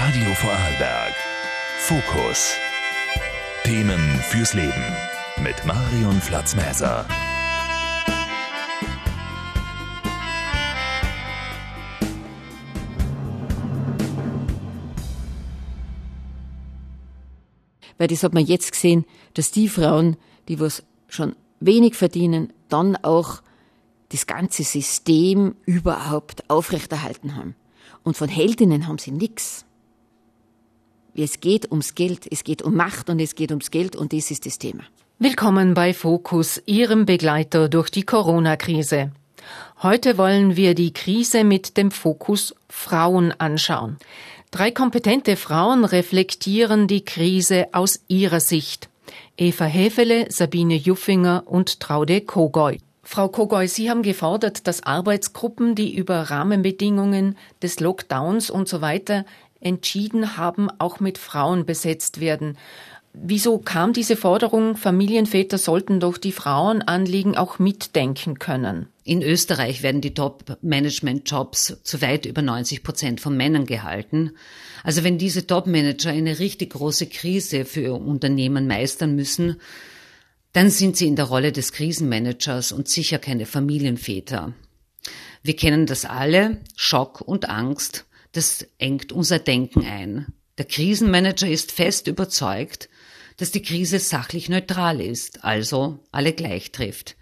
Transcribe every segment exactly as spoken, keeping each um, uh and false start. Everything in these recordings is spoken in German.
Radio Vorarlberg. Fokus. Themen fürs Leben mit Marion Flatzmäser. Weil das hat man jetzt gesehen, dass die Frauen, die was schon wenig verdienen, dann auch das ganze System überhaupt aufrechterhalten haben. Und von Heldinnen haben sie nichts. Es geht ums Geld, es geht um Macht und es geht ums Geld und das ist das Thema. Willkommen bei Fokus, Ihrem Begleiter durch die Corona-Krise. Heute wollen wir die Krise mit dem Fokus Frauen anschauen. Drei kompetente Frauen reflektieren die Krise aus ihrer Sicht. Eva Häfele, Sabine Juffinger und Traude Kogoy. Frau Kogoy, Sie haben gefordert, dass Arbeitsgruppen, die über Rahmenbedingungen des Lockdowns und so weiter entschieden haben, auch mit Frauen besetzt werden. Wieso kam diese Forderung? Familienväter sollten doch die Frauenanliegen auch mitdenken können. In Österreich werden die Top-Management-Jobs zu weit über neunzig Prozent von Männern gehalten. Also wenn diese Top-Manager eine richtig große Krise für ihr Unternehmen meistern müssen, dann sind sie in der Rolle des Krisenmanagers und sicher keine Familienväter. Wir kennen das alle, Schock und Angst, das engt unser Denken ein. Der Krisenmanager ist fest überzeugt, dass die Krise sachlich neutral ist, also alle gleich trifft.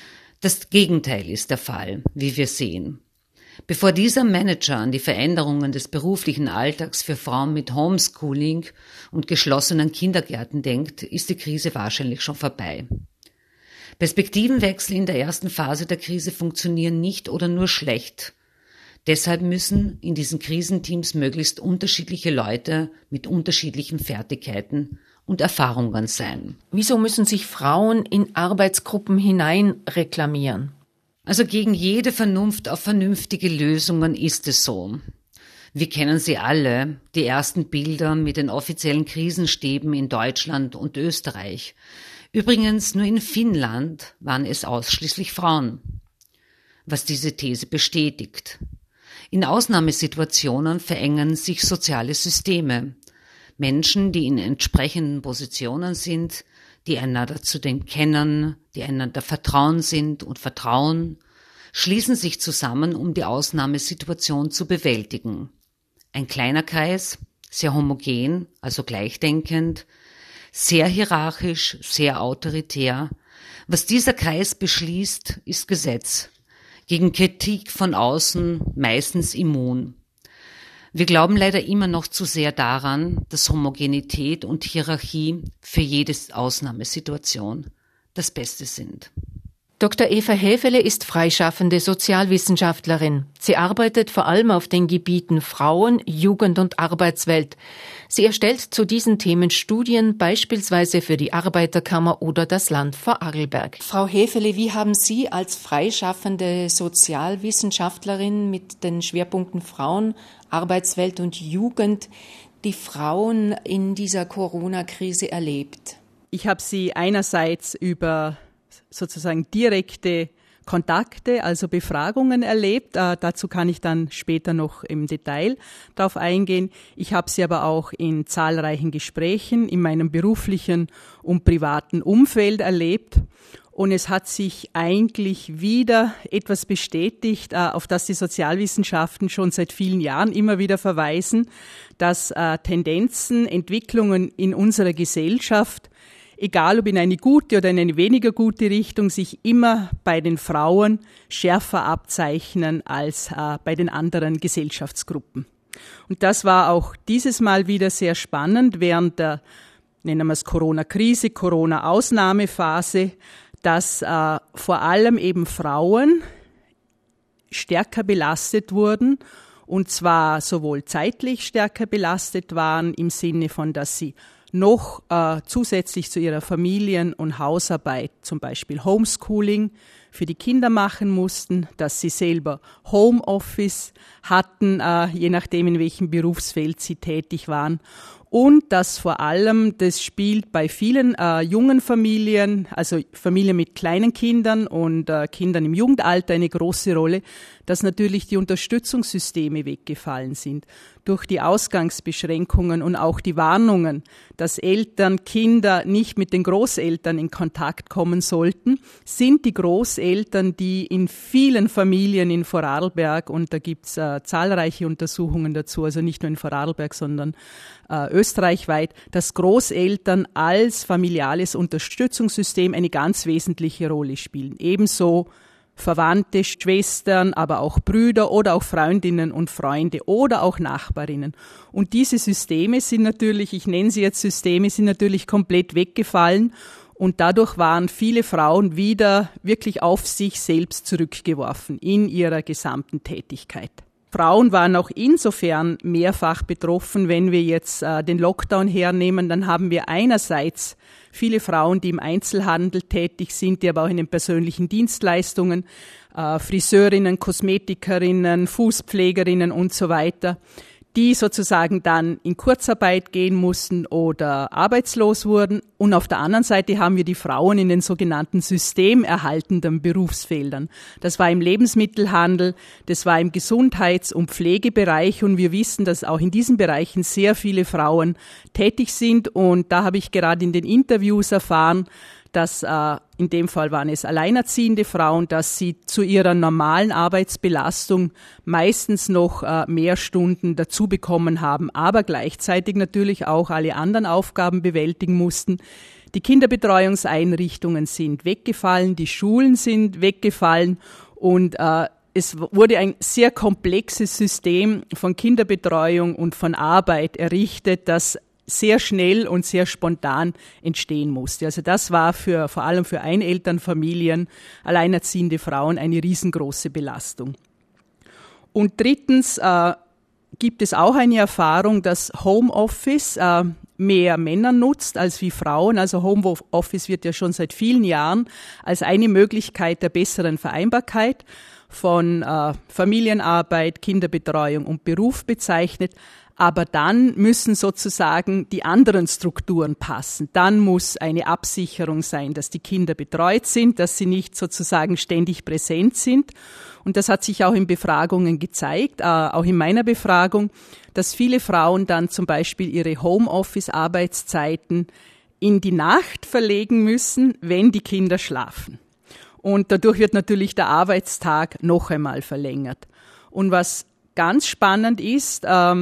Das Gegenteil ist der Fall, wie wir sehen. Bevor dieser Manager an die Veränderungen des beruflichen Alltags für Frauen mit Homeschooling und geschlossenen Kindergärten denkt, ist die Krise wahrscheinlich schon vorbei. Perspektivenwechsel in der ersten Phase der Krise funktionieren nicht oder nur schlecht. Deshalb müssen in diesen Krisenteams möglichst unterschiedliche Leute mit unterschiedlichen Fertigkeiten und Erfahrungen sein. Wieso müssen sich Frauen in Arbeitsgruppen hinein reklamieren? Also gegen jede Vernunft auf vernünftige Lösungen ist es so. Wir kennen sie alle, die ersten Bilder mit den offiziellen Krisenstäben in Deutschland und Österreich. Übrigens nur in Finnland waren es ausschließlich Frauen, was diese These bestätigt. In Ausnahmesituationen verengen sich soziale Systeme. Menschen, die in entsprechenden Positionen sind, die einander zudem kennen, die einander vertrauen sind und vertrauen, schließen sich zusammen, um die Ausnahmesituation zu bewältigen. Ein kleiner Kreis, sehr homogen, also gleichdenkend, sehr hierarchisch, sehr autoritär. Was dieser Kreis beschließt, ist Gesetz. Gegen Kritik von außen meistens immun. Wir glauben leider immer noch zu sehr daran, dass Homogenität und Hierarchie für jede Ausnahmesituation das Beste sind. Doktor Eva Häfele ist freischaffende Sozialwissenschaftlerin. Sie arbeitet vor allem auf den Gebieten Frauen, Jugend und Arbeitswelt. Sie erstellt zu diesen Themen Studien, beispielsweise für die Arbeiterkammer oder das Land Vorarlberg. Frau Häfele, wie haben Sie als freischaffende Sozialwissenschaftlerin mit den Schwerpunkten Frauen, Arbeitswelt und Jugend die Frauen in dieser Corona-Krise erlebt? Ich habe sie einerseits über sozusagen direkte Kontakte, also Befragungen erlebt. Äh, dazu kann ich dann später noch im Detail darauf eingehen. Ich habe sie aber auch in zahlreichen Gesprächen in meinem beruflichen und privaten Umfeld erlebt. Und es hat sich eigentlich wieder etwas bestätigt, äh, auf das die Sozialwissenschaften schon seit vielen Jahren immer wieder verweisen, dass äh, Tendenzen, Entwicklungen in unserer Gesellschaft, egal ob in eine gute oder in eine weniger gute Richtung, sich immer bei den Frauen schärfer abzeichnen als äh, bei den anderen Gesellschaftsgruppen. Und das war auch dieses Mal wieder sehr spannend während der, nennen wir es Corona-Krise, Corona-Ausnahmephase, dass äh, vor allem eben Frauen stärker belastet wurden, und zwar sowohl zeitlich stärker belastet waren, im Sinne von, dass sie noch äh, zusätzlich zu ihrer Familien- und Hausarbeit zum Beispiel Homeschooling für die Kinder machen mussten, dass sie selber Homeoffice hatten, äh, je nachdem in welchem Berufsfeld sie tätig waren, Und dass vor allem, das spielt bei vielen äh, jungen Familien, also Familien mit kleinen Kindern und äh, Kindern im Jugendalter eine große Rolle, dass natürlich die Unterstützungssysteme weggefallen sind. Durch die Ausgangsbeschränkungen und auch die Warnungen, dass Eltern, Kinder nicht mit den Großeltern in Kontakt kommen sollten, sind die Großeltern, die in vielen Familien in Vorarlberg, und da gibt's äh, zahlreiche Untersuchungen dazu, also nicht nur in Vorarlberg, sondern äh, österreichweit, dass Großeltern als familiales Unterstützungssystem eine ganz wesentliche Rolle spielen. Ebenso Verwandte, Schwestern, aber auch Brüder oder auch Freundinnen und Freunde oder auch Nachbarinnen. Und diese Systeme sind natürlich, ich nenne sie jetzt Systeme, sind natürlich komplett weggefallen und dadurch waren viele Frauen wieder wirklich auf sich selbst zurückgeworfen in ihrer gesamten Tätigkeit. Frauen waren auch insofern mehrfach betroffen, wenn wir jetzt äh, den Lockdown hernehmen, dann haben wir einerseits viele Frauen, die im Einzelhandel tätig sind, die aber auch in den persönlichen Dienstleistungen, äh, Friseurinnen, Kosmetikerinnen, Fußpflegerinnen und so weiter, die sozusagen dann in Kurzarbeit gehen mussten oder arbeitslos wurden. Und auf der anderen Seite haben wir die Frauen in den sogenannten systemerhaltenden Berufsfeldern. Das war im Lebensmittelhandel, das war im Gesundheits- und Pflegebereich. Und wir wissen, dass auch in diesen Bereichen sehr viele Frauen tätig sind. Und da habe ich gerade in den Interviews erfahren, dass äh, in dem Fall waren es alleinerziehende Frauen, dass sie zu ihrer normalen Arbeitsbelastung meistens noch äh, mehr Stunden dazu bekommen haben, aber gleichzeitig natürlich auch alle anderen Aufgaben bewältigen mussten. Die Kinderbetreuungseinrichtungen sind weggefallen, die Schulen sind weggefallen und äh, es wurde ein sehr komplexes System von Kinderbetreuung und von Arbeit errichtet, das sehr schnell und sehr spontan entstehen musste. Also das war für, vor allem für Einelternfamilien, alleinerziehende Frauen eine riesengroße Belastung. Und drittens äh, gibt es auch eine Erfahrung, dass Homeoffice äh, mehr Männer nutzt als wie Frauen. Also Homeoffice wird ja schon seit vielen Jahren als eine Möglichkeit der besseren Vereinbarkeit von äh, Familienarbeit, Kinderbetreuung und Beruf bezeichnet. Aber dann müssen sozusagen die anderen Strukturen passen. Dann muss eine Absicherung sein, dass die Kinder betreut sind, dass sie nicht sozusagen ständig präsent sind. Und das hat sich auch in Befragungen gezeigt, äh, auch in meiner Befragung, dass viele Frauen dann zum Beispiel ihre Homeoffice-Arbeitszeiten in die Nacht verlegen müssen, wenn die Kinder schlafen. Und dadurch wird natürlich der Arbeitstag noch einmal verlängert. Und was ganz spannend ist,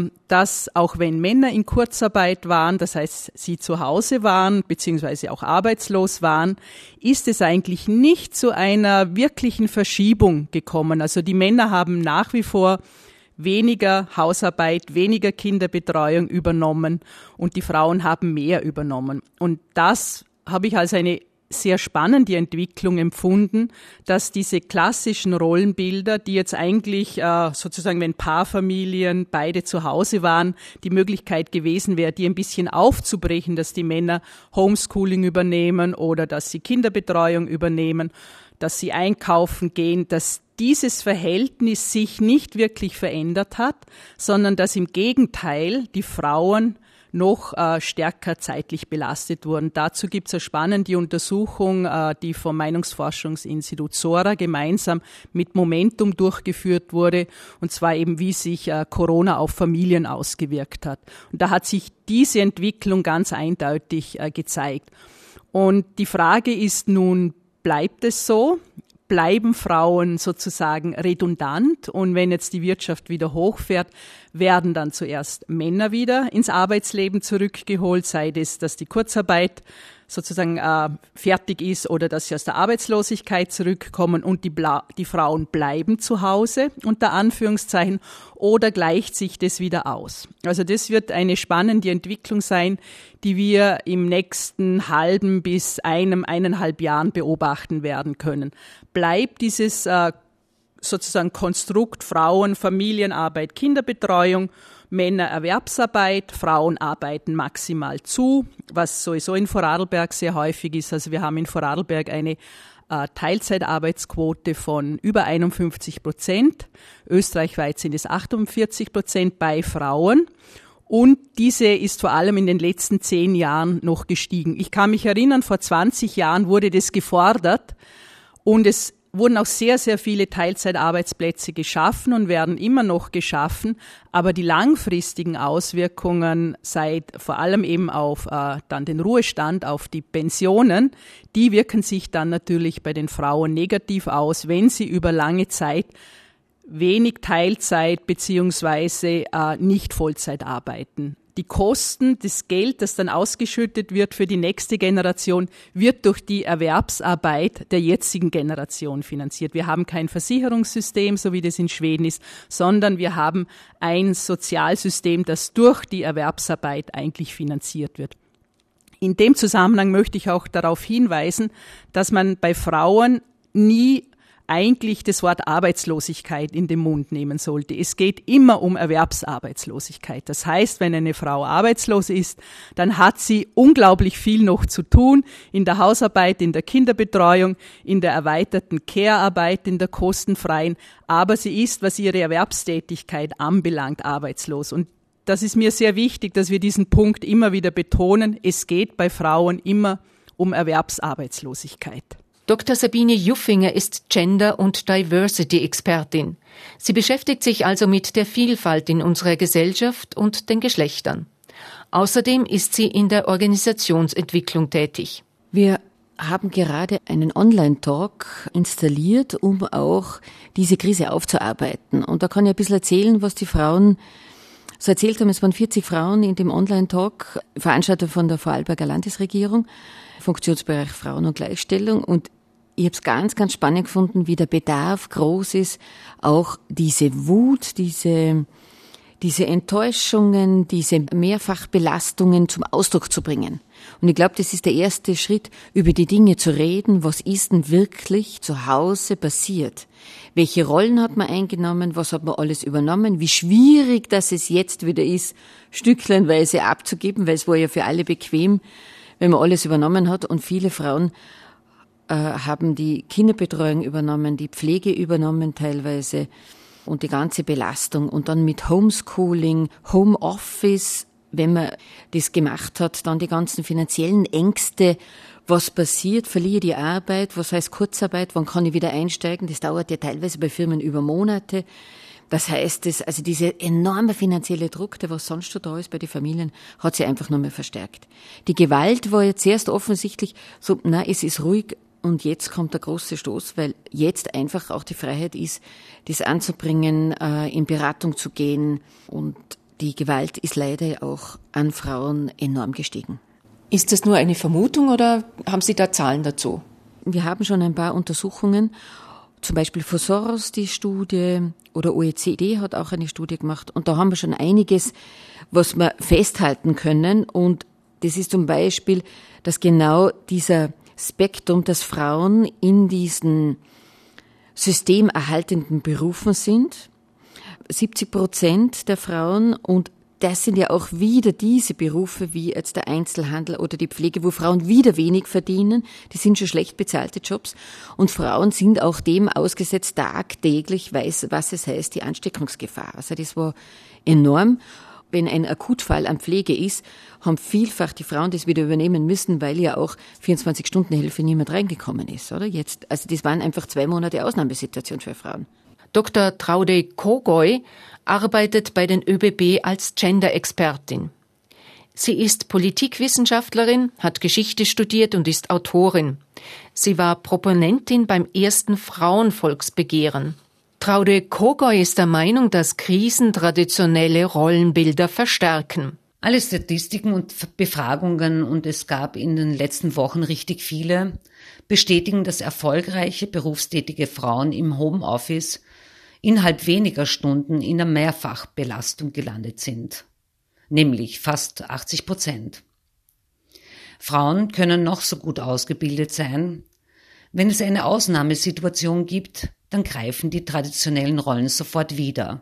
dass auch wenn Männer in Kurzarbeit waren, das heißt, sie zu Hause waren, beziehungsweise auch arbeitslos waren, ist es eigentlich nicht zu einer wirklichen Verschiebung gekommen. Also die Männer haben nach wie vor weniger Hausarbeit, weniger Kinderbetreuung übernommen und die Frauen haben mehr übernommen. Und das habe ich als eine sehr spannende Entwicklung empfunden, dass diese klassischen Rollenbilder, die jetzt eigentlich äh, sozusagen, wenn Paarfamilien beide zu Hause waren, die Möglichkeit gewesen wäre, die ein bisschen aufzubrechen, dass die Männer Homeschooling übernehmen oder dass sie Kinderbetreuung übernehmen, dass sie einkaufen gehen, dass dieses Verhältnis sich nicht wirklich verändert hat, sondern dass im Gegenteil die Frauen noch äh, stärker zeitlich belastet wurden. Dazu gibt es eine spannende Untersuchung, äh, die vom Meinungsforschungsinstitut Sora gemeinsam mit Momentum durchgeführt wurde, und zwar eben, wie sich äh, Corona auf Familien ausgewirkt hat. Und da hat sich diese Entwicklung ganz eindeutig äh, gezeigt. Und die Frage ist nun, bleibt es so? Bleiben Frauen sozusagen redundant, und wenn jetzt die Wirtschaft wieder hochfährt, werden dann zuerst Männer wieder ins Arbeitsleben zurückgeholt, sei es, dass die Kurzarbeit sozusagen äh, fertig ist oder dass sie aus der Arbeitslosigkeit zurückkommen und die, Bla- die Frauen bleiben zu Hause, unter Anführungszeichen, oder gleicht sich das wieder aus? Also das wird eine spannende Entwicklung sein, die wir im nächsten halben bis einem, eineinhalb Jahren beobachten werden können. Bleibt dieses äh, sozusagen Konstrukt Frauen, Familienarbeit, Kinderbetreuung, Männer Erwerbsarbeit, Frauen arbeiten maximal zu, was sowieso in Vorarlberg sehr häufig ist. Also wir haben in Vorarlberg eine äh, Teilzeitarbeitsquote von über einundfünfzig Prozent. Österreichweit sind es achtundvierzig Prozent bei Frauen. Und diese ist vor allem in den letzten zehn Jahren noch gestiegen. Ich kann mich erinnern, vor zwanzig Jahren wurde das gefordert und es wurden auch sehr, sehr viele Teilzeitarbeitsplätze geschaffen und werden immer noch geschaffen. Aber die langfristigen Auswirkungen, seit vor allem eben auf äh, dann den Ruhestand, auf die Pensionen, die wirken sich dann natürlich bei den Frauen negativ aus, wenn sie über lange Zeit wenig Teilzeit beziehungsweise äh, nicht Vollzeit arbeiten. Die Kosten, das Geld, das dann ausgeschüttet wird für die nächste Generation, wird durch die Erwerbsarbeit der jetzigen Generation finanziert. Wir haben kein Versicherungssystem, so wie das in Schweden ist, sondern wir haben ein Sozialsystem, das durch die Erwerbsarbeit eigentlich finanziert wird. In dem Zusammenhang möchte ich auch darauf hinweisen, dass man bei Frauen nie eigentlich das Wort Arbeitslosigkeit in den Mund nehmen sollte. Es geht immer um Erwerbsarbeitslosigkeit. Das heißt, wenn eine Frau arbeitslos ist, dann hat sie unglaublich viel noch zu tun in der Hausarbeit, in der Kinderbetreuung, in der erweiterten Care-Arbeit, in der kostenfreien, aber sie ist, was ihre Erwerbstätigkeit anbelangt, arbeitslos. Und das ist mir sehr wichtig, dass wir diesen Punkt immer wieder betonen. Es geht bei Frauen immer um Erwerbsarbeitslosigkeit. Doktor Sabine Juffinger ist Gender- und Diversity-Expertin. Sie beschäftigt sich also mit der Vielfalt in unserer Gesellschaft und den Geschlechtern. Außerdem ist sie in der Organisationsentwicklung tätig. Wir haben gerade einen Online-Talk installiert, um auch diese Krise aufzuarbeiten. Und da kann ich ein bisschen erzählen, was die Frauen so erzählt haben. Es waren vierzig Frauen in dem Online-Talk, veranstaltet von der Vorarlberger Landesregierung, Funktionsbereich Frauen und Gleichstellung. Und ich habe es ganz, ganz spannend gefunden, wie der Bedarf groß ist, auch diese Wut, diese, diese Enttäuschungen, diese Mehrfachbelastungen zum Ausdruck zu bringen. Und ich glaube, das ist der erste Schritt, über die Dinge zu reden. Was ist denn wirklich zu Hause passiert? Welche Rollen hat man eingenommen? Was hat man alles übernommen? Wie schwierig, dass es jetzt wieder ist, stückchenweise abzugeben, weil es war ja für alle bequem, wenn man alles übernommen hat. Und viele Frauen äh, haben die Kinderbetreuung übernommen, die Pflege übernommen teilweise und die ganze Belastung. Und dann mit Homeschooling, Homeoffice, wenn man das gemacht hat, dann die ganzen finanziellen Ängste. Was passiert? Verliere ich die Arbeit? Was heißt Kurzarbeit? Wann kann ich wieder einsteigen? Das dauert ja teilweise bei Firmen über Monate. Das heißt, das, also dieser enorme finanzielle Druck, der was sonst schon da ist bei den Familien, hat sich einfach noch mehr verstärkt. Die Gewalt war jetzt erst offensichtlich so, na, es ist ruhig und jetzt kommt der große Stoß, weil jetzt einfach auch die Freiheit ist, das anzubringen, äh, in Beratung zu gehen, und die Gewalt ist leider auch an Frauen enorm gestiegen. Ist das nur eine Vermutung oder haben Sie da Zahlen dazu? Wir haben schon ein paar Untersuchungen, zum Beispiel von Soros die Studie, oder O E C D hat auch eine Studie gemacht, und da haben wir schon einiges, was wir festhalten können, und das ist zum Beispiel, dass genau dieser Spektrum, dass Frauen in diesen systemerhaltenden Berufen sind, siebzig Prozent der Frauen, und das sind ja auch wieder diese Berufe wie jetzt der Einzelhandel oder die Pflege, wo Frauen wieder wenig verdienen. Die sind schon schlecht bezahlte Jobs. Und Frauen sind auch dem ausgesetzt tagtäglich, weiß, was es heißt, die Ansteckungsgefahr. Also das war enorm. Wenn ein Akutfall an Pflege ist, haben vielfach die Frauen das wieder übernehmen müssen, weil ja auch vierundzwanzig-Stunden-Hilfe niemand reingekommen ist, oder? Jetzt, also das waren einfach zwei Monate Ausnahmesituation für Frauen. Doktor Traude Kogoy arbeitet bei den ÖBB als Gender-Expertin. Sie ist Politikwissenschaftlerin, hat Geschichte studiert und ist Autorin. Sie war Proponentin beim ersten Frauenvolksbegehren. Traude Kogoy ist der Meinung, dass Krisen traditionelle Rollenbilder verstärken. Alle Statistiken und Befragungen, und es gab in den letzten Wochen richtig viele, bestätigen, dass erfolgreiche berufstätige Frauen im Homeoffice innerhalb weniger Stunden in einer Mehrfachbelastung gelandet sind, nämlich fast achtzig Prozent. Frauen können noch so gut ausgebildet sein. Wenn es eine Ausnahmesituation gibt, dann greifen die traditionellen Rollen sofort wieder.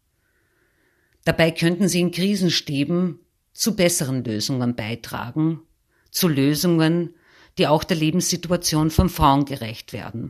Dabei könnten sie in Krisenstäben zu besseren Lösungen beitragen, zu Lösungen, die auch der Lebenssituation von Frauen gerecht werden.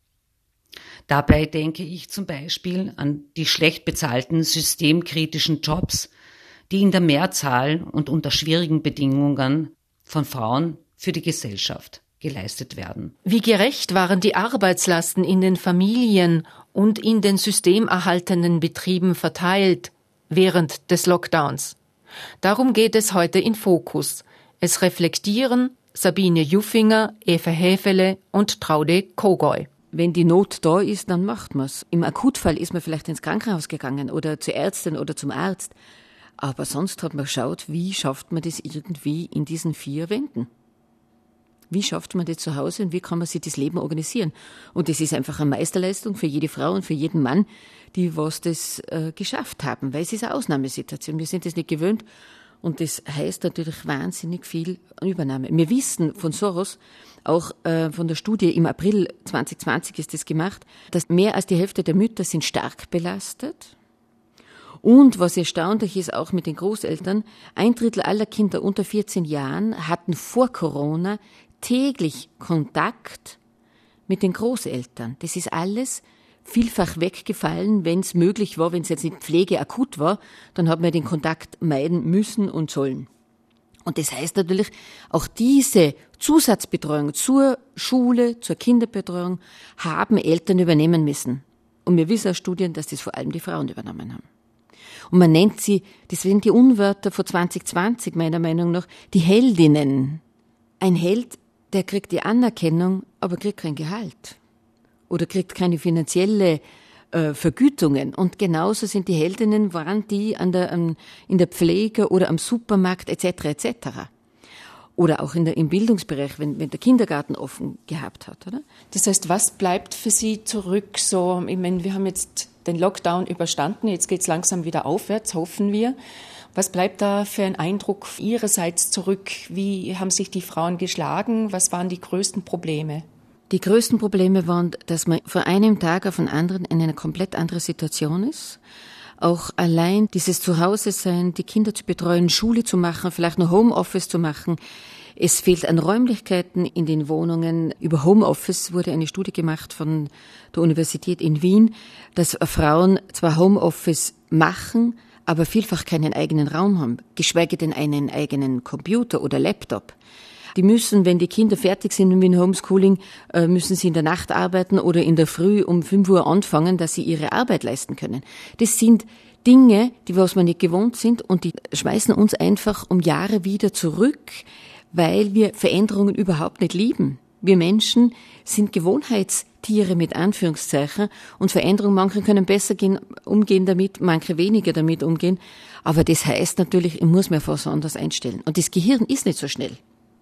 Dabei denke ich zum Beispiel an die schlecht bezahlten systemkritischen Jobs, die in der Mehrzahl und unter schwierigen Bedingungen von Frauen für die Gesellschaft geleistet werden. Wie gerecht waren die Arbeitslasten in den Familien und in den systemerhaltenden Betrieben verteilt während des Lockdowns? Darum geht es heute in Fokus. Es reflektieren Sabine Juffinger, Eva Häfele und Traude Kogoi. Wenn die Not da ist, dann macht man's. Im Akutfall ist man vielleicht ins Krankenhaus gegangen oder zur Ärztin oder zum Arzt. Aber sonst hat man geschaut, wie schafft man das irgendwie in diesen vier Wänden? Wie schafft man das zu Hause und wie kann man sich das Leben organisieren? Und das ist einfach eine Meisterleistung für jede Frau und für jeden Mann, die was das äh, geschafft haben, weil es ist eine Ausnahmesituation. Wir sind das nicht gewöhnt und das heißt natürlich wahnsinnig viel Übernahme. Wir wissen von Soros, auch äh, von der Studie im April zwanzig zwanzig ist das gemacht, dass mehr als die Hälfte der Mütter sind stark belastet. Und was erstaunlich ist, auch mit den Großeltern, ein Drittel aller Kinder unter vierzehn Jahren hatten vor Corona täglich Kontakt mit den Großeltern. Das ist alles vielfach weggefallen, wenn es möglich war, wenn es jetzt nicht pflegeakut war, dann hat man den Kontakt meiden müssen und sollen. Und das heißt natürlich, auch diese Zusatzbetreuung zur Schule, zur Kinderbetreuung haben Eltern übernehmen müssen. Und wir wissen aus Studien, dass das vor allem die Frauen übernommen haben. Und man nennt sie, das sind die Unwörter von zwanzig zwanzig meiner Meinung nach, die Heldinnen. Ein Held, der kriegt die Anerkennung, aber kriegt kein Gehalt. Oder kriegt keine finanzielle äh, Vergütungen. Und genauso sind die Heldinnen, waren die an der, an, in der Pflege oder am Supermarkt et cetera et cetera. Oder auch in der, im Bildungsbereich, wenn, wenn der Kindergarten offen gehabt hat, oder? Das heißt, was bleibt für Sie zurück? So, ich meine, wir haben jetzt den Lockdown überstanden, jetzt geht es langsam wieder aufwärts, hoffen wir. Was bleibt da für ein Eindruck Ihrerseits zurück? Wie haben sich die Frauen geschlagen? Was waren die größten Probleme? Die größten Probleme waren, dass man von einem Tag auf den anderen in eine komplett andere Situation ist. Auch allein dieses Zuhause-Sein, die Kinder zu betreuen, Schule zu machen, vielleicht noch Homeoffice zu machen. Es fehlt an Räumlichkeiten in den Wohnungen. Über Homeoffice wurde eine Studie gemacht von der Universität in Wien, dass Frauen zwar Homeoffice machen, aber vielfach keinen eigenen Raum haben, geschweige denn einen eigenen Computer oder Laptop. Die müssen, wenn die Kinder fertig sind mit dem Homeschooling, müssen sie in der Nacht arbeiten oder in der Früh um fünf Uhr anfangen, dass sie ihre Arbeit leisten können. Das sind Dinge, die was wir nicht gewohnt sind und die schmeißen uns einfach um Jahre wieder zurück, weil wir Veränderungen überhaupt nicht lieben. Wir Menschen sind Gewohnheitstiere mit Anführungszeichen und Veränderungen, manche können besser gehen, umgehen damit, manche weniger damit umgehen. Aber das heißt natürlich, ich muss mir etwas anders einstellen. Und das Gehirn ist nicht so schnell.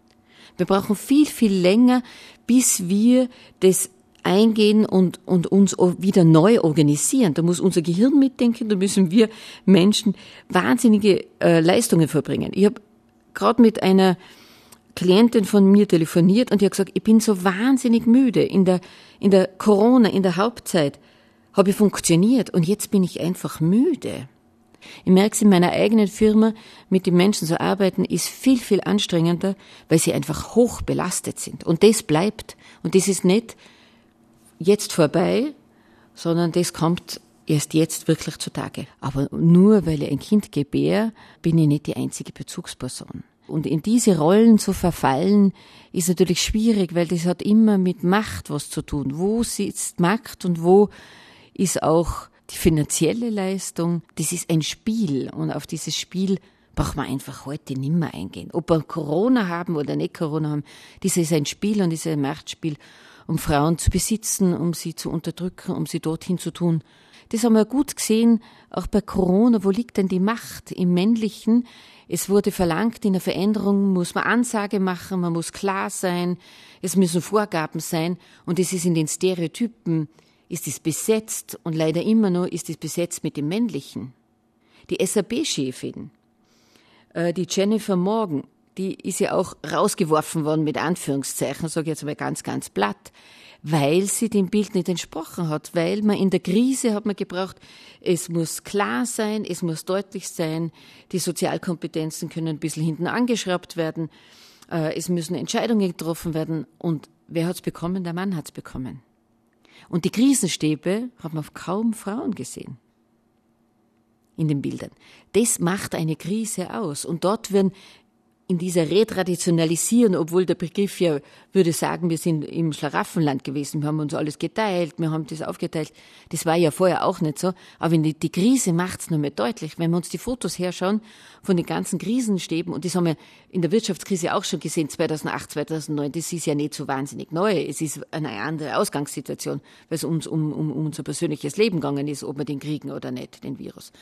Wir brauchen viel, viel länger, bis wir das eingehen und, und uns wieder neu organisieren. Da muss unser Gehirn mitdenken, da müssen wir Menschen wahnsinnige äh, Leistungen verbringen. Ich habe gerade mit einer Klientin von mir telefoniert und die hat gesagt, ich bin so wahnsinnig müde. In der, in der Corona, in der Hauptzeit habe ich funktioniert und jetzt bin ich einfach müde. Ich merke es in meiner eigenen Firma, mit den Menschen zu arbeiten, ist viel, viel anstrengender, weil sie einfach hoch belastet sind. Und das bleibt. Und das ist nicht jetzt vorbei, sondern das kommt erst jetzt wirklich zutage. Aber nur weil ich ein Kind gebäre, bin ich nicht die einzige Bezugsperson. Und in diese Rollen zu verfallen, ist natürlich schwierig, weil das hat immer mit Macht was zu tun. Wo sitzt Macht und wo ist auch die finanzielle Leistung? Das ist ein Spiel und auf dieses Spiel braucht man einfach heute nicht mehr eingehen. Ob wir Corona haben oder nicht Corona haben, das ist ein Spiel und das ist ein Machtspiel, um Frauen zu besitzen, um sie zu unterdrücken, um sie dorthin zu tun. Das haben wir gut gesehen, auch bei Corona. Wo liegt denn die Macht im Männlichen? Es wurde verlangt, in der Veränderung muss man Ansage machen, man muss klar sein, es müssen Vorgaben sein und es ist in den Stereotypen, ist es besetzt und leider immer noch ist es besetzt mit dem Männlichen. Die S A B-Chefin, die Jennifer Morgan, die ist ja auch rausgeworfen worden mit Anführungszeichen, sage ich jetzt mal ganz, ganz platt, weil sie dem Bild nicht entsprochen hat, weil man in der Krise hat man gebraucht, es muss klar sein, es muss deutlich sein, die Sozialkompetenzen können ein bisschen hinten angeschraubt werden, es müssen Entscheidungen getroffen werden und wer hat's bekommen? Der Mann hat's bekommen. Und die Krisenstäbe hat man kaum Frauen gesehen. in den Bildern. Das macht eine Krise aus. Und dort werden in dieser Retraditionalisierung, obwohl der Begriff ja würde sagen, wir sind im Schlaraffenland gewesen, wir haben uns alles geteilt, wir haben das aufgeteilt. Das war ja vorher auch nicht so. Aber die, die Krise macht es nur mehr deutlich. Wenn wir uns die Fotos herschauen von den ganzen Krisenstäben, und das haben wir in der Wirtschaftskrise auch schon gesehen, zweitausendacht, zweitausendneun, das ist ja nicht so wahnsinnig neu. Es ist eine andere Ausgangssituation, weil es uns um, um, um unser persönliches Leben gegangen ist, ob wir den kriegen oder nicht, den Virus.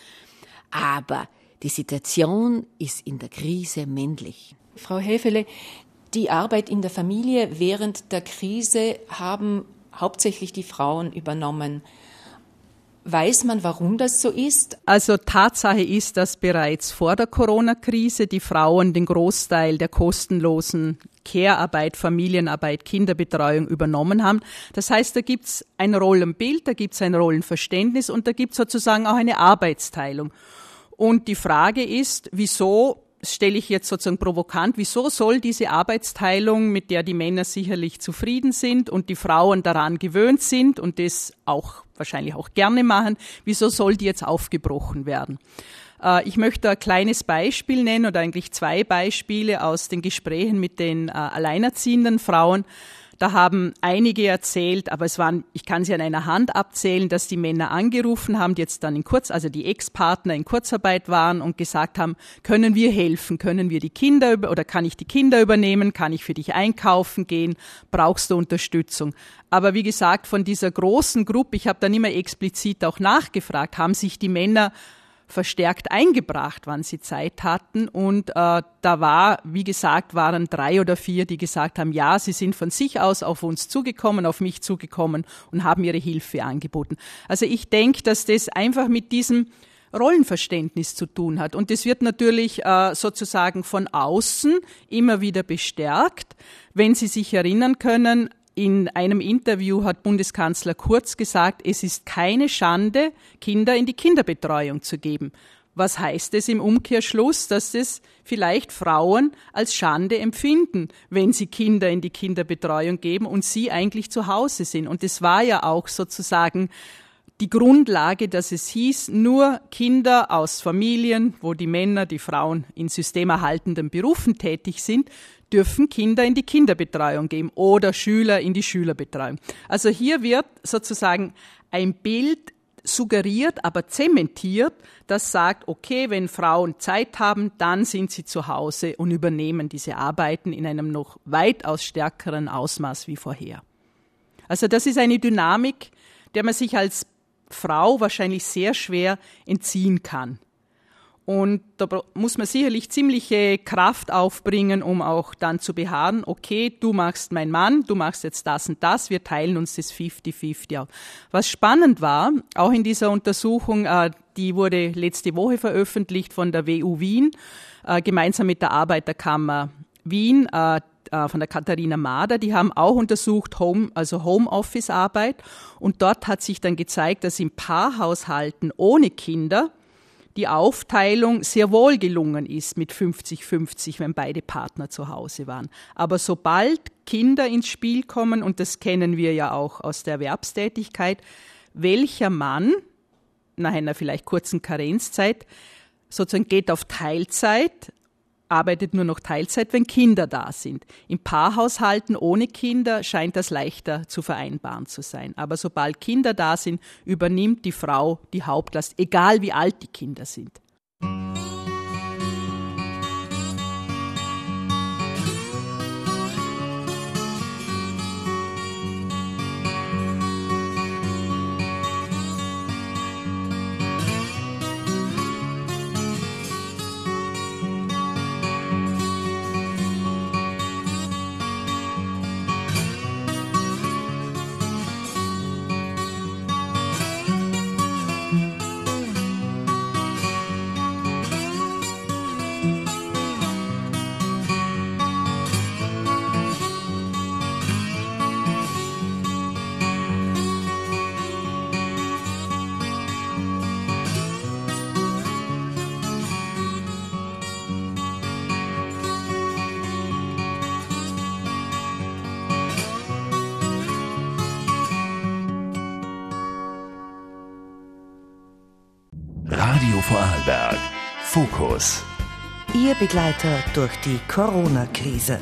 Aber die Situation ist in der Krise männlich. Frau Häfele, die Arbeit in der Familie während der Krise haben hauptsächlich die Frauen übernommen. Weiß man, warum das so ist? Also Tatsache ist, dass bereits vor der Corona-Krise die Frauen den Großteil der kostenlosen Care-Arbeit, Familienarbeit, Kinderbetreuung übernommen haben. Das heißt, da gibt's ein Rollenbild, da gibt's ein Rollenverständnis und da gibt's sozusagen auch eine Arbeitsteilung. Und die Frage ist, wieso, das stelle ich jetzt sozusagen provokant, wieso soll diese Arbeitsteilung, mit der die Männer sicherlich zufrieden sind und die Frauen daran gewöhnt sind und das auch wahrscheinlich auch gerne machen, wieso soll die jetzt aufgebrochen werden? Ich möchte ein kleines Beispiel nennen oder eigentlich zwei Beispiele aus den Gesprächen mit den alleinerziehenden Frauen. Da haben einige erzählt, aber es waren, ich kann sie an einer Hand abzählen, dass die Männer angerufen haben, die jetzt dann in Kurz, also die Ex-Partner in Kurzarbeit waren und gesagt haben, können wir helfen, können wir die Kinder über, oder kann ich die Kinder übernehmen, kann ich für dich einkaufen gehen, brauchst du Unterstützung? Aber wie gesagt, von dieser großen Gruppe, ich habe dann immer explizit auch nachgefragt, haben sich die Männer verstärkt eingebracht, wann sie Zeit hatten. Und äh, da war, wie gesagt, waren drei oder vier, die gesagt haben, ja, sie sind von sich aus auf uns zugekommen, auf mich zugekommen und haben ihre Hilfe angeboten. Also ich denke, dass das einfach mit diesem Rollenverständnis zu tun hat. Und das wird natürlich äh, sozusagen von außen immer wieder bestärkt. Wenn Sie sich erinnern können, in einem Interview hat Bundeskanzler Kurz gesagt, es ist keine Schande, Kinder in die Kinderbetreuung zu geben. Was heißt es im Umkehrschluss, dass es vielleicht Frauen als Schande empfinden, wenn sie Kinder in die Kinderbetreuung geben und sie eigentlich zu Hause sind? Und das war ja auch sozusagen die Grundlage, dass es hieß, nur Kinder aus Familien, wo die Männer, die Frauen in systemerhaltenden Berufen tätig sind, dürfen Kinder in die Kinderbetreuung geben oder Schüler in die Schülerbetreuung. Also hier wird sozusagen ein Bild suggeriert, aber zementiert, das sagt, okay, wenn Frauen Zeit haben, dann sind sie zu Hause und übernehmen diese Arbeiten in einem noch weitaus stärkeren Ausmaß wie vorher. Also das ist eine Dynamik, der man sich als Frau wahrscheinlich sehr schwer entziehen kann. Und da muss man sicherlich ziemliche Kraft aufbringen, um auch dann zu beharren, okay, du machst mein Mann, du machst jetzt das und das, wir teilen uns das fünfzig fünfzig auf. Was spannend war, auch in dieser Untersuchung, die wurde letzte Woche veröffentlicht von der W U Wien, gemeinsam mit der Arbeiterkammer Wien, von der Katharina Mader, die haben auch untersucht, Home, also Homeoffice-Arbeit. Und dort hat sich dann gezeigt, dass in Paarhaushalten ohne Kinder die Aufteilung sehr wohl gelungen ist mit fünfzig fünfzig, wenn beide Partner zu Hause waren. Aber sobald Kinder ins Spiel kommen, und das kennen wir ja auch aus der Erwerbstätigkeit, welcher Mann nach einer vielleicht kurzen Karenzzeit sozusagen geht auf Teilzeit, arbeitet nur noch Teilzeit, wenn Kinder da sind. In Paarhaushalten ohne Kinder scheint das leichter zu vereinbaren zu sein. Aber sobald Kinder da sind, übernimmt die Frau die Hauptlast, egal wie alt die Kinder sind. Radio Vorarlberg. Fokus. Ihr Begleiter durch die Corona-Krise.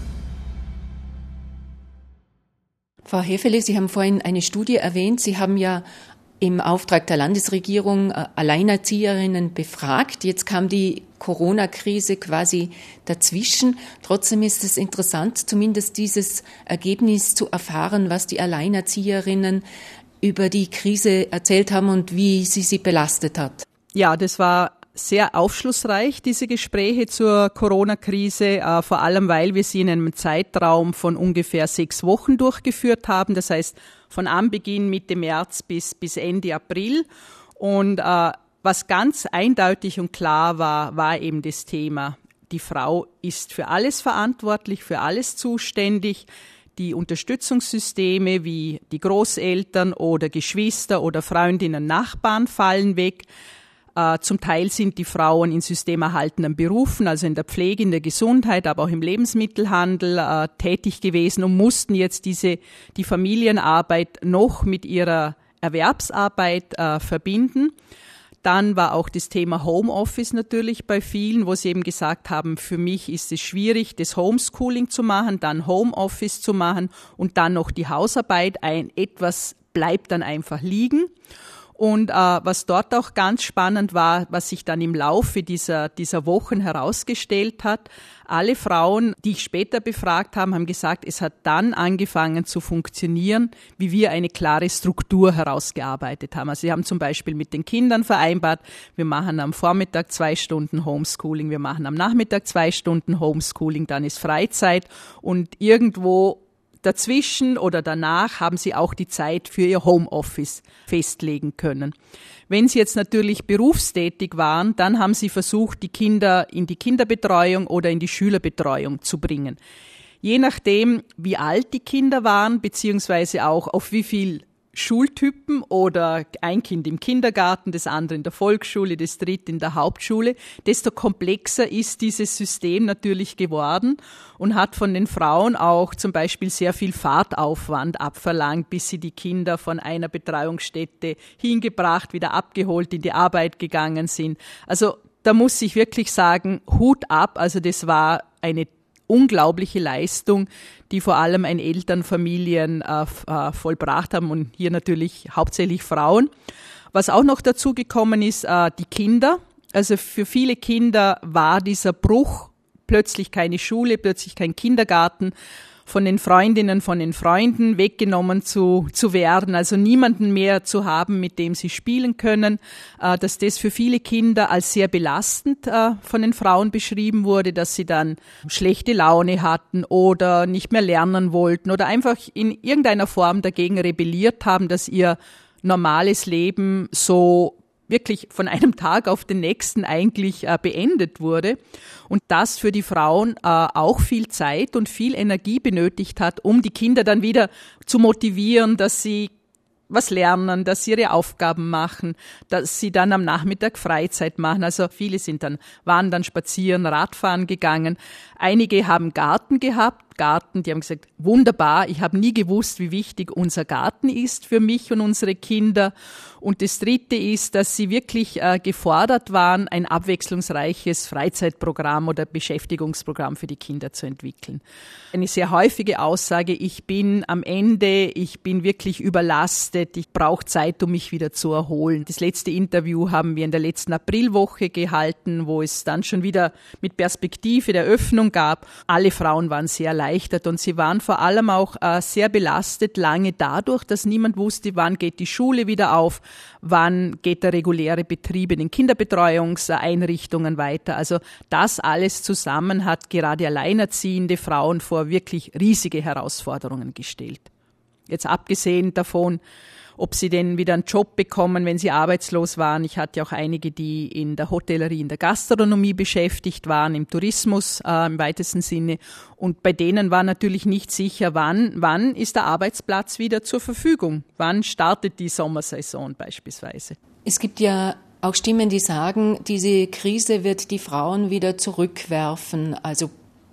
Frau Hefele, Sie haben vorhin eine Studie erwähnt. Sie haben ja im Auftrag der Landesregierung äh, Alleinerzieherinnen befragt. Jetzt kam die Corona-Krise quasi dazwischen. Trotzdem ist es interessant, zumindest dieses Ergebnis zu erfahren, was die Alleinerzieherinnen über die Krise erzählt haben und wie sie sie belastet hat. Ja, das war sehr aufschlussreich, diese Gespräche zur Corona-Krise, äh, vor allem weil wir sie in einem Zeitraum von ungefähr sechs Wochen durchgeführt haben. Das heißt, von Anbeginn Mitte März bis, bis Ende April. Und äh, was ganz eindeutig und klar war, war eben das Thema, die Frau ist für alles verantwortlich, für alles zuständig. Die Unterstützungssysteme wie die Großeltern oder Geschwister oder Freundinnen, Nachbarn fallen weg. Äh, zum Teil sind die Frauen in systemerhaltenden Berufen, also in der Pflege, in der Gesundheit, aber auch im Lebensmittelhandel äh, tätig gewesen und mussten jetzt diese die Familienarbeit noch mit ihrer Erwerbsarbeit äh, verbinden. Dann war auch das Thema Homeoffice natürlich bei vielen, wo sie eben gesagt haben, für mich ist es schwierig, das Homeschooling zu machen, dann Homeoffice zu machen und dann noch die Hausarbeit. Ein etwas bleibt dann einfach liegen. Und äh, was dort auch ganz spannend war, was sich dann im Laufe dieser, dieser Wochen herausgestellt hat, alle Frauen, die ich später befragt habe, haben gesagt, es hat dann angefangen zu funktionieren, wie wir eine klare Struktur herausgearbeitet haben. Also sie haben zum Beispiel mit den Kindern vereinbart, wir machen am Vormittag zwei Stunden Homeschooling, wir machen am Nachmittag zwei Stunden Homeschooling, dann ist Freizeit und irgendwo dazwischen oder danach haben sie auch die Zeit für ihr Homeoffice festlegen können. Wenn sie jetzt natürlich berufstätig waren, dann haben sie versucht, die Kinder in die Kinderbetreuung oder in die Schülerbetreuung zu bringen. Je nachdem, wie alt die Kinder waren, beziehungsweise auch auf wie viel Schultypen oder ein Kind im Kindergarten, das andere in der Volksschule, das dritte in der Hauptschule, desto komplexer ist dieses System natürlich geworden und hat von den Frauen auch zum Beispiel sehr viel Fahrtaufwand abverlangt, bis sie die Kinder von einer Betreuungsstätte hingebracht, wieder abgeholt, in die Arbeit gegangen sind. Also da muss ich wirklich sagen, Hut ab, also das war eine unglaubliche Leistung, die vor allem ein Elternfamilien äh, äh, vollbracht haben und hier natürlich hauptsächlich Frauen. Was auch noch dazu gekommen ist, äh, die Kinder. Also für viele Kinder war dieser Bruch, plötzlich keine Schule, plötzlich kein Kindergarten, von den Freundinnen, von den Freunden weggenommen zu, zu werden, also niemanden mehr zu haben, mit dem sie spielen können, äh, dass das für viele Kinder als sehr belastend äh, von den Frauen beschrieben wurde, dass sie dann schlechte Laune hatten oder nicht mehr lernen wollten oder einfach in irgendeiner Form dagegen rebelliert haben, dass ihr normales Leben so wirklich von einem Tag auf den nächsten eigentlich äh, beendet wurde und das für die Frauen äh, auch viel Zeit und viel Energie benötigt hat, um die Kinder dann wieder zu motivieren, dass sie was lernen, dass sie ihre Aufgaben machen, dass sie dann am Nachmittag Freizeit machen. Also viele sind dann, waren dann spazieren, Radfahren gegangen. Einige haben Garten gehabt, Garten, die haben gesagt, wunderbar, ich habe nie gewusst, wie wichtig unser Garten ist für mich und unsere Kinder. Und das Dritte ist, dass sie wirklich äh, gefordert waren, ein abwechslungsreiches Freizeitprogramm oder Beschäftigungsprogramm für die Kinder zu entwickeln. Eine sehr häufige Aussage, ich bin am Ende, ich bin wirklich überlastet, ich brauche Zeit, um mich wieder zu erholen. Das letzte Interview haben wir in der letzten Aprilwoche gehalten, wo es dann schon wieder mit Perspektive der Öffnung gab. Alle Frauen waren sehr erleichtert und sie waren vor allem auch äh, sehr belastet, lange dadurch, dass niemand wusste, wann geht die Schule wieder auf, wann geht der reguläre Betrieb in den Kinderbetreuungseinrichtungen weiter. Also das alles zusammen hat gerade alleinerziehende Frauen vor wirklich riesige Herausforderungen gestellt. Jetzt abgesehen davon, ob sie denn wieder einen Job bekommen, wenn sie arbeitslos waren. Ich hatte auch einige, die in der Hotellerie, in der Gastronomie beschäftigt waren, im Tourismus äh, im weitesten Sinne. Und bei denen war natürlich nicht sicher, wann, wann ist der Arbeitsplatz wieder zur Verfügung? Wann startet die Sommersaison beispielsweise? Es gibt ja auch Stimmen, die sagen, diese Krise wird die Frauen wieder zurückwerfen, also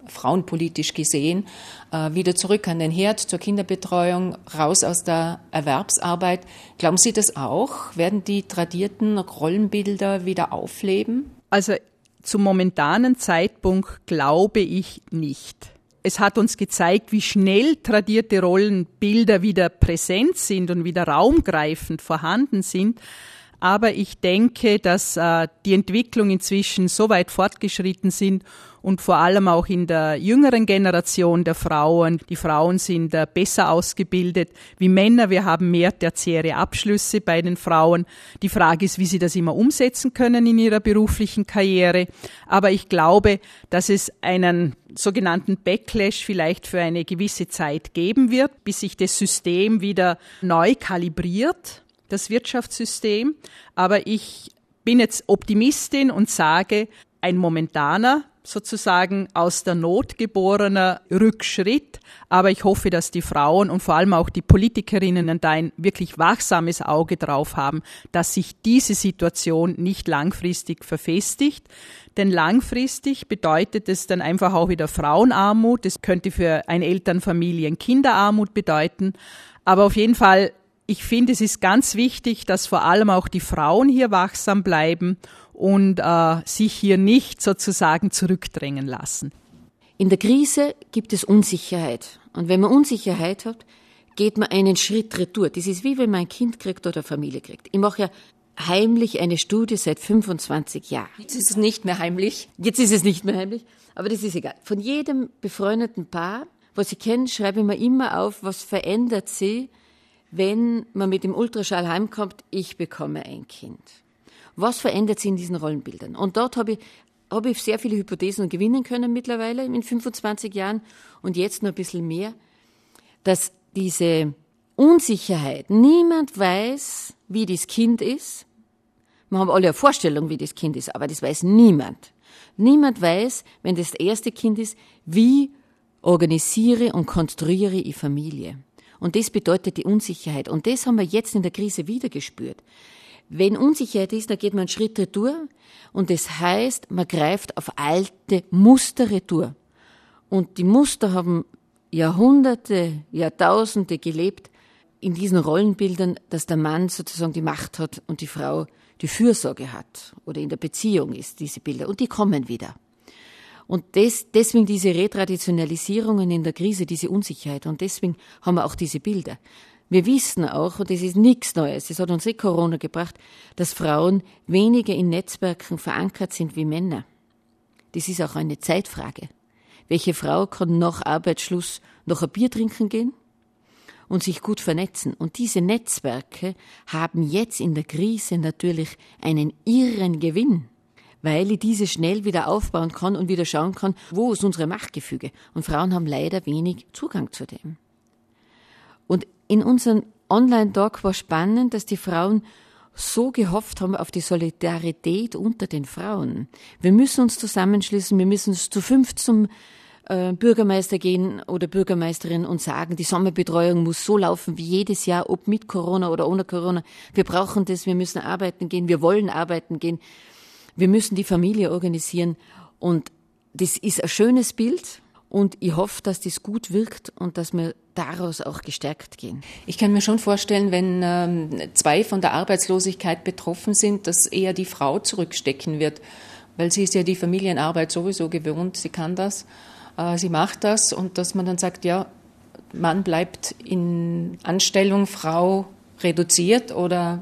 frauenpolitisch gesehen, äh, wieder zurück an den Herd, zur Kinderbetreuung, raus aus der Erwerbsarbeit. Glauben Sie das auch? Werden die tradierten Rollenbilder wieder aufleben? Also zum momentanen Zeitpunkt glaube ich nicht. Es hat uns gezeigt, wie schnell tradierte Rollenbilder wieder präsent sind und wieder raumgreifend vorhanden sind. Aber ich denke, dass äh, die Entwicklung inzwischen so weit fortgeschritten sind und vor allem auch in der jüngeren Generation der Frauen. Die Frauen sind äh, besser ausgebildet wie Männer. Wir haben mehr tertiäre Abschlüsse bei den Frauen. Die Frage ist, wie sie das immer umsetzen können in ihrer beruflichen Karriere. Aber ich glaube, dass es einen sogenannten Backlash vielleicht für eine gewisse Zeit geben wird, bis sich das System wieder neu kalibriert, das Wirtschaftssystem. Aber ich bin jetzt Optimistin und sage, ein momentaner, sozusagen aus der Not geborener Rückschritt. Aber ich hoffe, dass die Frauen und vor allem auch die Politikerinnen da ein wirklich wachsames Auge drauf haben, dass sich diese Situation nicht langfristig verfestigt. Denn langfristig bedeutet es dann einfach auch wieder Frauenarmut. Das könnte für eine Elternfamilie Kinderarmut bedeuten. Aber auf jeden Fall, ich finde, es ist ganz wichtig, dass vor allem auch die Frauen hier wachsam bleiben und äh, sich hier nicht sozusagen zurückdrängen lassen. In der Krise gibt es Unsicherheit. Und wenn man Unsicherheit hat, geht man einen Schritt retour. Das ist wie wenn man ein Kind kriegt oder eine Familie kriegt. Ich mache ja heimlich eine Studie seit fünfundzwanzig Jahren. Jetzt ist es nicht mehr heimlich. Jetzt ist es nicht mehr heimlich, aber das ist egal. Von jedem befreundeten Paar, was ich kenne, schreibe ich mir immer auf, was verändert sie, wenn man mit dem Ultraschall heimkommt, ich bekomme ein Kind. Was verändert sich in diesen Rollenbildern? Und dort habe ich, habe ich sehr viele Hypothesen gewinnen können mittlerweile in fünfundzwanzig Jahren und jetzt noch ein bisschen mehr, dass diese Unsicherheit, niemand weiß, wie das Kind ist. Wir haben alle eine Vorstellung, wie das Kind ist, aber das weiß niemand. Niemand weiß, wenn das erste Kind ist, wie organisiere und konstruiere ich Familie. Und das bedeutet die Unsicherheit. Und das haben wir jetzt in der Krise wieder gespürt. Wenn Unsicherheit ist, dann geht man einen Schritt retour. Und das heißt, man greift auf alte Muster retour. Und die Muster haben Jahrhunderte, Jahrtausende gelebt in diesen Rollenbildern, dass der Mann sozusagen die Macht hat und die Frau die Fürsorge hat. Oder in der Beziehung ist diese Bilder. Und die kommen wieder. Und des, deswegen diese Retraditionalisierungen in der Krise, diese Unsicherheit. Und deswegen haben wir auch diese Bilder. Wir wissen auch, und das ist nichts Neues, das hat uns eh Corona gebracht, dass Frauen weniger in Netzwerken verankert sind wie Männer. Das ist auch eine Zeitfrage. Welche Frau kann nach Arbeitsschluss noch ein Bier trinken gehen und sich gut vernetzen? Und diese Netzwerke haben jetzt in der Krise natürlich einen irren Gewinn, weil ich diese schnell wieder aufbauen kann und wieder schauen kann, wo ist unsere Machtgefüge. Und Frauen haben leider wenig Zugang zu dem. Und in unserem Online-Talk war spannend, dass die Frauen so gehofft haben auf die Solidarität unter den Frauen. Wir müssen uns zusammenschließen, wir müssen zu fünft zum äh, Bürgermeister gehen oder Bürgermeisterin und sagen, die Sommerbetreuung muss so laufen wie jedes Jahr, ob mit Corona oder ohne Corona. Wir brauchen das, wir müssen arbeiten gehen, wir wollen arbeiten gehen. Wir müssen die Familie organisieren und das ist ein schönes Bild und ich hoffe, dass das gut wirkt und dass wir daraus auch gestärkt gehen. Ich kann mir schon vorstellen, wenn ähm, zwei von der Arbeitslosigkeit betroffen sind, dass eher die Frau zurückstecken wird, weil sie ist ja die Familienarbeit sowieso gewohnt, sie kann das, äh, sie macht das und dass man dann sagt, ja, Mann bleibt in Anstellung, Frau reduziert oder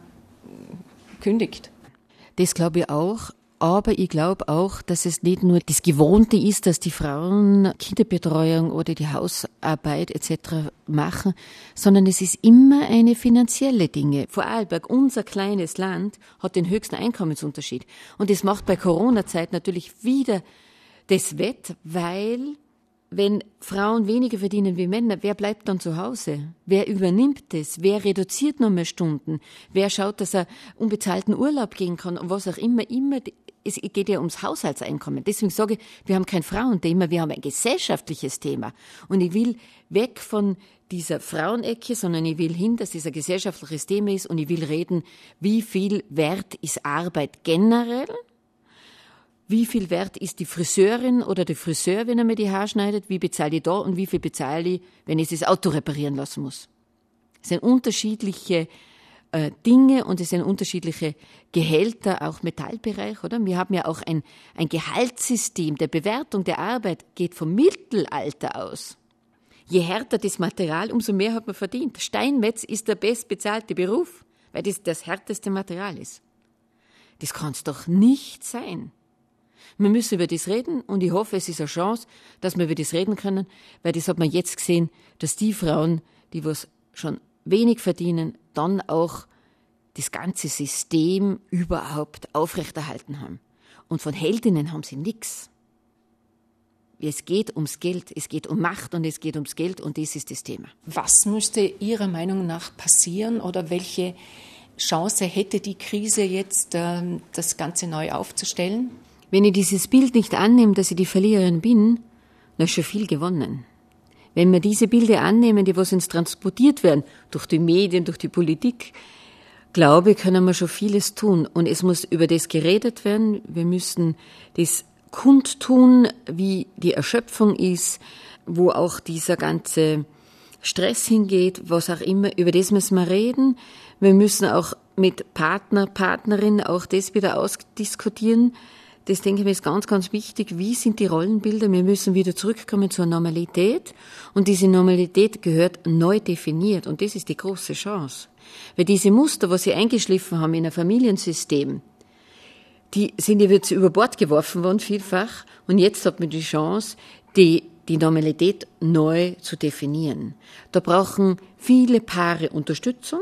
kündigt. Das glaube ich auch. Aber ich glaube auch, dass es nicht nur das Gewohnte ist, dass die Frauen Kinderbetreuung oder die Hausarbeit et cetera machen, sondern es ist immer eine finanzielle Dinge. Vorarlberg, unser kleines Land, hat den höchsten Einkommensunterschied. Und das macht bei Corona-Zeit natürlich wieder das wett, weil wenn Frauen weniger verdienen wie Männer, wer bleibt dann zu Hause? Wer übernimmt das? Wer reduziert noch mehr Stunden? Wer schaut, dass er unbezahlten Urlaub gehen kann und was auch immer, immer, es geht ja ums Haushaltseinkommen. Deswegen sage ich, wir haben kein Frauenthema, wir haben ein gesellschaftliches Thema. Und ich will weg von dieser Frauenecke, sondern ich will hin, dass es ein gesellschaftliches Thema ist und ich will reden, wie viel wert ist Arbeit generell? wie viel wert ist die Friseurin oder der Friseur, wenn er mir die Haare schneidet, wie bezahle ich da und wie viel bezahle ich, wenn ich das Auto reparieren lassen muss. Es sind unterschiedliche äh, Dinge und es sind unterschiedliche Gehälter, auch Metallbereich, oder? Wir haben ja auch ein, ein Gehaltssystem der Bewertung der Arbeit, geht vom Mittelalter aus. Je härter das Material, umso mehr hat man verdient. Steinmetz ist der bestbezahlte Beruf, weil das das härteste Material ist. Das kann es doch nicht sein. Wir müssen über das reden und ich hoffe, es ist eine Chance, dass wir über das reden können, weil das hat man jetzt gesehen, dass die Frauen, die was schon wenig verdienen, dann auch das ganze System überhaupt aufrechterhalten haben. Und von Heldinnen haben sie nichts. Es geht ums Geld, es geht um Macht und es geht ums Geld und das ist das Thema. Was müsste Ihrer Meinung nach passieren oder welche Chance hätte die Krise jetzt, das Ganze neu aufzustellen? Wenn ich dieses Bild nicht annehme, dass ich die Verliererin bin, dann ist schon viel gewonnen. Wenn wir diese Bilder annehmen, die was uns transportiert werden, durch die Medien, durch die Politik, glaube ich, können wir schon vieles tun. Und es muss über das geredet werden. Wir müssen das kundtun, wie die Erschöpfung ist, wo auch dieser ganze Stress hingeht, was auch immer, über das müssen wir reden. Wir müssen auch mit Partner, Partnerinnen auch das wieder ausdiskutieren. Das, denke ich mir, ist ganz, ganz wichtig. Wie sind die Rollenbilder? Wir müssen wieder zurückkommen zur Normalität. Und diese Normalität gehört neu definiert. Und das ist die große Chance. Weil diese Muster, was sie eingeschliffen haben in ein Familiensystem, die sind ja jetzt über Bord geworfen worden, vielfach. Und jetzt hat man die Chance, die, die Normalität neu zu definieren. Da brauchen viele Paare Unterstützung.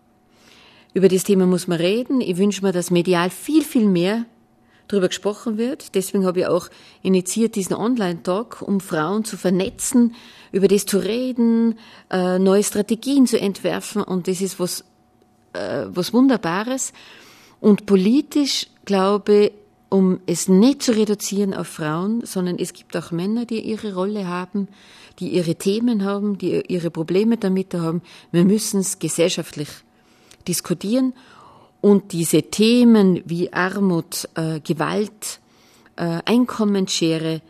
Über das Thema muss man reden. Ich wünsche mir, dass medial viel, viel mehr darüber gesprochen wird. Deswegen habe ich auch initiiert diesen Online-Talk, um Frauen zu vernetzen, über das zu reden, äh, neue Strategien zu entwerfen. Und das ist was, äh, was Wunderbares. Und politisch, glaube, um es nicht zu reduzieren auf Frauen, sondern es gibt auch Männer, die ihre Rolle haben, die ihre Themen haben, die ihre Probleme damit haben. Wir müssen es gesellschaftlich diskutieren. Und diese Themen wie Armut, äh, Gewalt, äh, Einkommensschere,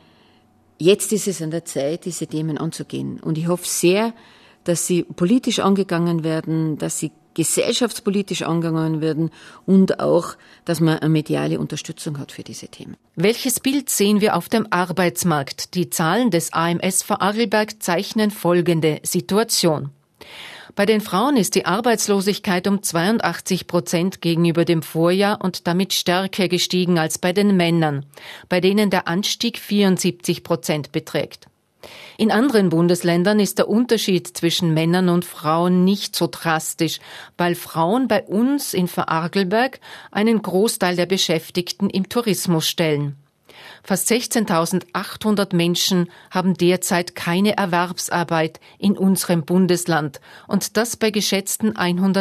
jetzt ist es an der Zeit, diese Themen anzugehen. Und ich hoffe sehr, dass sie politisch angegangen werden, dass sie gesellschaftspolitisch angegangen werden und auch, dass man eine mediale Unterstützung hat für diese Themen. Welches Bild sehen wir auf dem Arbeitsmarkt? Die Zahlen des A M S Vorarlberg zeichnen folgende Situation. Bei den Frauen ist die Arbeitslosigkeit um zweiundachtzig Prozent gegenüber dem Vorjahr und damit stärker gestiegen als bei den Männern, bei denen der Anstieg vierundsiebzig Prozent beträgt. In anderen Bundesländern ist der Unterschied zwischen Männern und Frauen nicht so drastisch, weil Frauen bei uns in Vorarlberg einen Großteil der Beschäftigten im Tourismus stellen. Fast sechzehntausendachthundert Menschen haben derzeit keine Erwerbsarbeit in unserem Bundesland und das bei geschätzten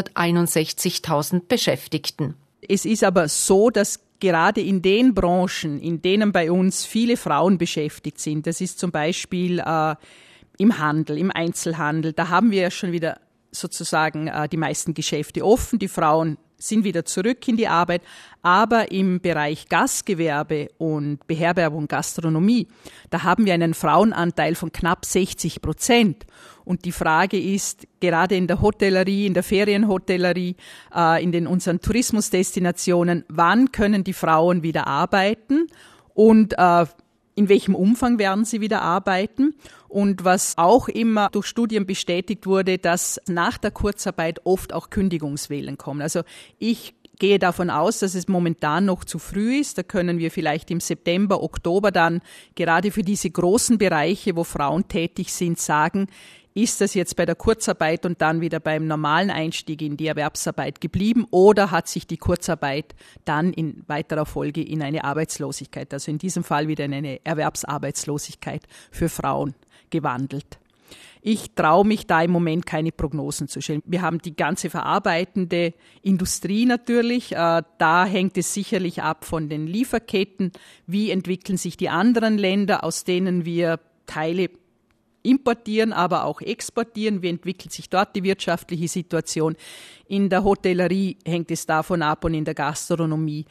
hunderteinundsechzigtausend Beschäftigten. Es ist aber so, dass gerade in den Branchen, in denen bei uns viele Frauen beschäftigt sind, das ist zum Beispiel äh, im Handel, im Einzelhandel, da haben wir ja schon wieder sozusagen äh, die meisten Geschäfte offen, die Frauen sind wieder zurück in die Arbeit, aber im Bereich Gastgewerbe und Beherbergung, Gastronomie, da haben wir einen Frauenanteil von knapp sechzig Prozent. Und die Frage ist, gerade in der Hotellerie, in der Ferienhotellerie, äh, in den unseren Tourismusdestinationen, wann können die Frauen wieder arbeiten und äh, in welchem Umfang werden sie wieder arbeiten? Und was auch immer durch Studien bestätigt wurde, dass nach der Kurzarbeit oft auch Kündigungswellen kommen. Also ich gehe davon aus, dass es momentan noch zu früh ist. Da können wir vielleicht im September, Oktober dann gerade für diese großen Bereiche, wo Frauen tätig sind, sagen, ist das jetzt bei der Kurzarbeit und dann wieder beim normalen Einstieg in die Erwerbsarbeit geblieben oder hat sich die Kurzarbeit dann in weiterer Folge in eine Arbeitslosigkeit, also in diesem Fall wieder in eine Erwerbsarbeitslosigkeit für Frauen gewandelt? Ich traue mich da im Moment keine Prognosen zu stellen. Wir haben die ganze verarbeitende Industrie natürlich. Da hängt es sicherlich ab von den Lieferketten. Wie entwickeln sich die anderen Länder, aus denen wir Teile importieren, aber auch exportieren. Wie entwickelt sich dort die wirtschaftliche Situation? In der Hotellerie hängt es davon ab und in der Gastronomie,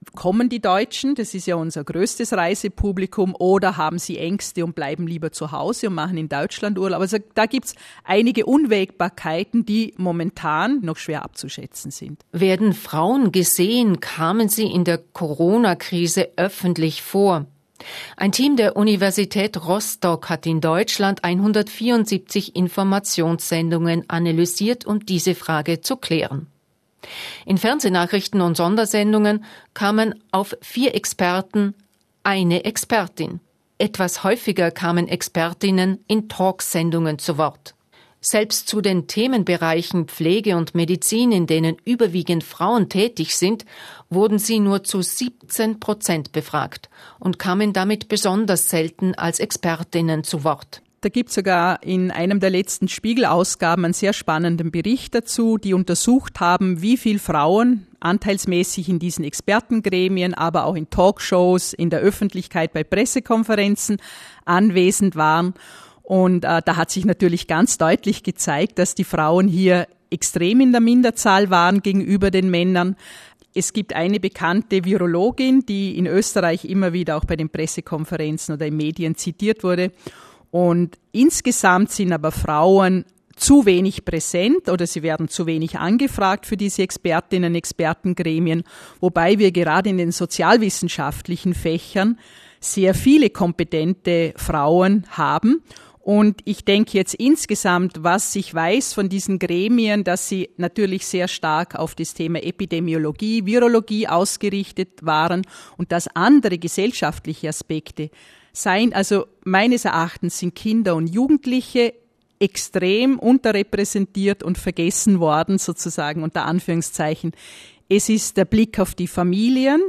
kommen die Deutschen, das ist ja unser größtes Reisepublikum, oder haben sie Ängste und bleiben lieber zu Hause und machen in Deutschland Urlaub? Also da gibt's einige Unwägbarkeiten, die momentan noch schwer abzuschätzen sind. Werden Frauen gesehen, kamen sie in der Corona-Krise öffentlich vor? Ein Team der Universität Rostock hat in Deutschland hundertvierundsiebzig Informationssendungen analysiert, um diese Frage zu klären. In Fernsehnachrichten und Sondersendungen kamen auf vier Experten eine Expertin. Etwas häufiger kamen Expertinnen in Talksendungen zu Wort. Selbst zu den Themenbereichen Pflege und Medizin, in denen überwiegend Frauen tätig sind, wurden sie nur zu siebzehn Prozent befragt und kamen damit besonders selten als Expertinnen zu Wort. Da gibt es sogar in einem der letzten Spiegel-Ausgaben einen sehr spannenden Bericht dazu, die untersucht haben, wie viel Frauen anteilsmäßig in diesen Expertengremien, aber auch in Talkshows, in der Öffentlichkeit, bei Pressekonferenzen anwesend waren. Und äh, da hat sich natürlich ganz deutlich gezeigt, dass die Frauen hier extrem in der Minderzahl waren gegenüber den Männern. Es gibt eine bekannte Virologin, die in Österreich immer wieder auch bei den Pressekonferenzen oder in Medien zitiert wurde. Und insgesamt sind aber Frauen zu wenig präsent oder sie werden zu wenig angefragt für diese Expertinnen, Expertengremien, wobei wir gerade in den sozialwissenschaftlichen Fächern sehr viele kompetente Frauen haben. Und ich denke jetzt insgesamt, was ich weiß von diesen Gremien, dass sie natürlich sehr stark auf das Thema Epidemiologie, Virologie ausgerichtet waren und dass andere gesellschaftliche Aspekte seien. Also meines Erachtens sind Kinder und Jugendliche extrem unterrepräsentiert und vergessen worden, sozusagen unter Anführungszeichen. Es ist der Blick auf die Familien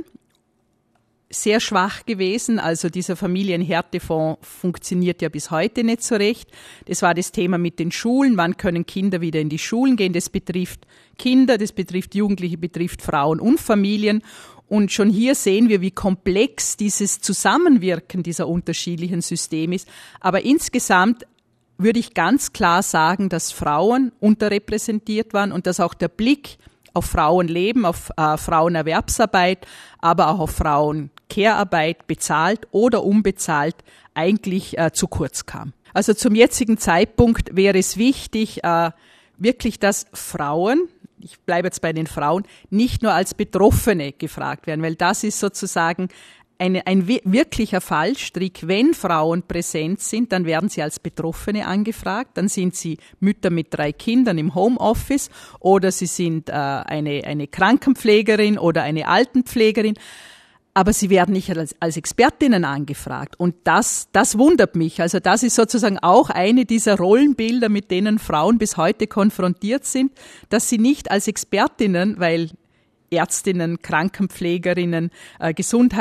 sehr schwach gewesen, also dieser Familienhärtefonds funktioniert ja bis heute nicht so recht. Das war das Thema mit den Schulen, wann können Kinder wieder in die Schulen gehen, das betrifft Kinder, das betrifft Jugendliche, betrifft Frauen und Familien. Und schon hier sehen wir, wie komplex dieses Zusammenwirken dieser unterschiedlichen Systeme ist. Aber insgesamt würde ich ganz klar sagen, dass Frauen unterrepräsentiert waren und dass auch der Blick auf Frauenleben, auf äh, Frauenerwerbsarbeit, aber auch auf Frauen-Care-Arbeit, bezahlt oder unbezahlt, eigentlich äh, zu kurz kam. Also zum jetzigen Zeitpunkt wäre es wichtig, äh, wirklich, dass Frauen, ich bleibe jetzt bei den Frauen, nicht nur als Betroffene gefragt werden, weil das ist sozusagen eine, ein wirklicher Fallstrick. Wenn Frauen präsent sind, dann werden sie als Betroffene angefragt, dann sind sie Mütter mit drei Kindern im Homeoffice oder sie sind äh, eine, eine Krankenpflegerin oder eine Altenpflegerin, aber sie werden nicht als, als Expertinnen angefragt. Und das, das wundert mich. Also das ist sozusagen auch eine dieser Rollenbilder, mit denen Frauen bis heute konfrontiert sind, dass sie nicht als Expertinnen, weil Ärztinnen, Krankenpflegerinnen, äh,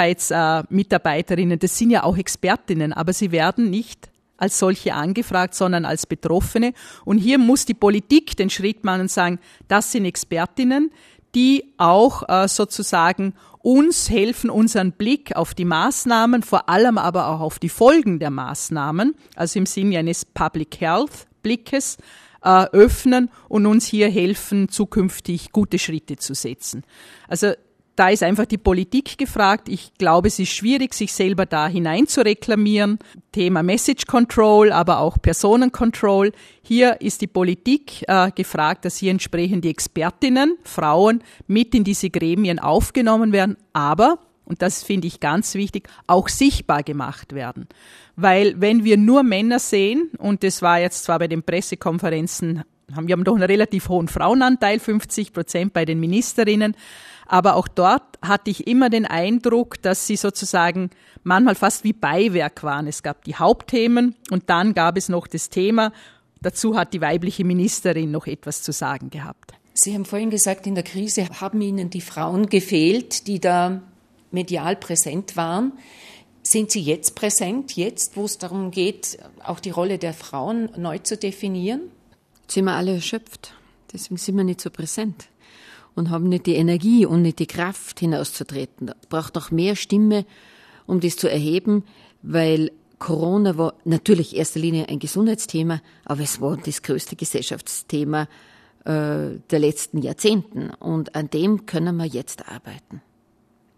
Gesundheitsmitarbeiterinnen, äh, das sind ja auch Expertinnen, aber sie werden nicht als solche angefragt, sondern als Betroffene. Und hier muss die Politik den Schritt machen und sagen, das sind Expertinnen, die auch äh, sozusagen uns helfen, unseren Blick auf die Maßnahmen, vor allem aber auch auf die Folgen der Maßnahmen, also im Sinne eines Public Health Blickes, äh, öffnen und uns hier helfen, zukünftig gute Schritte zu setzen. Also da ist einfach die Politik gefragt. Ich glaube, es ist schwierig, sich selber da hinein zu reklamieren. Thema Message Control, aber auch Personencontrol. Hier ist die Politik äh, gefragt, dass hier entsprechend die Expertinnen, Frauen, mit in diese Gremien aufgenommen werden, aber, und das finde ich ganz wichtig, auch sichtbar gemacht werden. Weil wenn wir nur Männer sehen, und das war jetzt zwar bei den Pressekonferenzen, haben wir haben doch einen relativ hohen Frauenanteil, fünfzig Prozent bei den Ministerinnen, aber auch dort hatte ich immer den Eindruck, dass sie sozusagen manchmal fast wie Beiwerk waren. Es gab die Hauptthemen und dann gab es noch das Thema. Dazu hat die weibliche Ministerin noch etwas zu sagen gehabt. Sie haben vorhin gesagt, in der Krise haben Ihnen die Frauen gefehlt, die da medial präsent waren. Sind sie jetzt präsent, jetzt, wo es darum geht, auch die Rolle der Frauen neu zu definieren? Sind wir alle erschöpft. Deswegen sind wir nicht so präsent und haben nicht die Energie und nicht die Kraft hinauszutreten. Da braucht noch mehr Stimme, um das zu erheben, weil Corona war natürlich in erster Linie ein Gesundheitsthema, aber es war das größte Gesellschaftsthema äh, der letzten Jahrzehnten und an dem können wir jetzt arbeiten.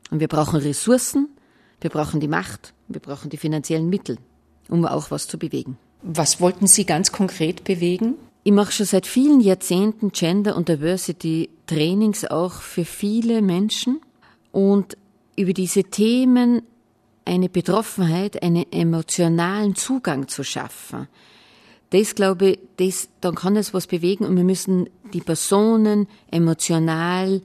Und wir brauchen Ressourcen, wir brauchen die Macht, wir brauchen die finanziellen Mittel, um auch was zu bewegen. Was wollten Sie ganz konkret bewegen? Ich mache schon seit vielen Jahrzehnten Gender- und Diversity-Trainings auch für viele Menschen und über diese Themen eine Betroffenheit, einen emotionalen Zugang zu schaffen. Das, glaube ich, das, dann kann es was bewegen und wir müssen die Personen emotional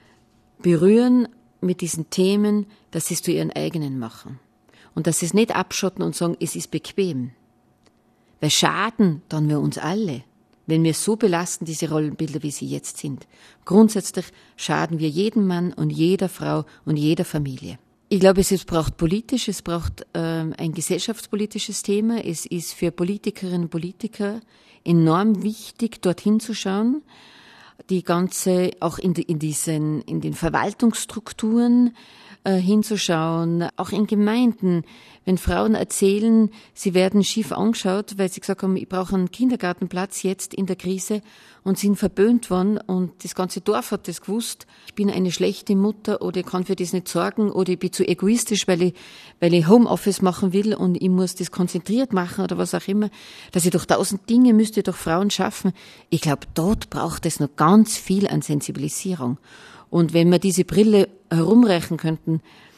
berühren mit diesen Themen, dass sie es zu ihren eigenen machen. Und dass sie es nicht abschotten und sagen, es ist bequem. Weil schaden dann wir uns alle, wenn wir so belasten, diese Rollenbilder, wie sie jetzt sind. Grundsätzlich schaden wir jedem Mann und jeder Frau und jeder Familie. Ich glaube, es braucht politisch, es braucht ähm, ein gesellschaftspolitisches Thema. Es ist für Politikerinnen und Politiker enorm wichtig, dorthin zu schauen. Die ganze, auch in, die, in diesen, in den Verwaltungsstrukturen äh, hinzuschauen, auch in Gemeinden. Wenn Frauen erzählen, sie werden schief angeschaut, weil sie gesagt haben, ich brauche einen Kindergartenplatz jetzt in der Krise und sind verböhnt worden und das ganze Dorf hat das gewusst. Ich bin eine schlechte Mutter oder ich kann für das nicht sorgen oder ich bin zu egoistisch, weil ich, weil ich Homeoffice machen will und ich muss das konzentriert machen oder was auch immer. Dass ich doch tausend Dinge müsste durch Frauen schaffen. Ich glaube, dort braucht es noch ganz viel an Sensibilisierung. Und wenn wir diese Brille herumreichen könnten,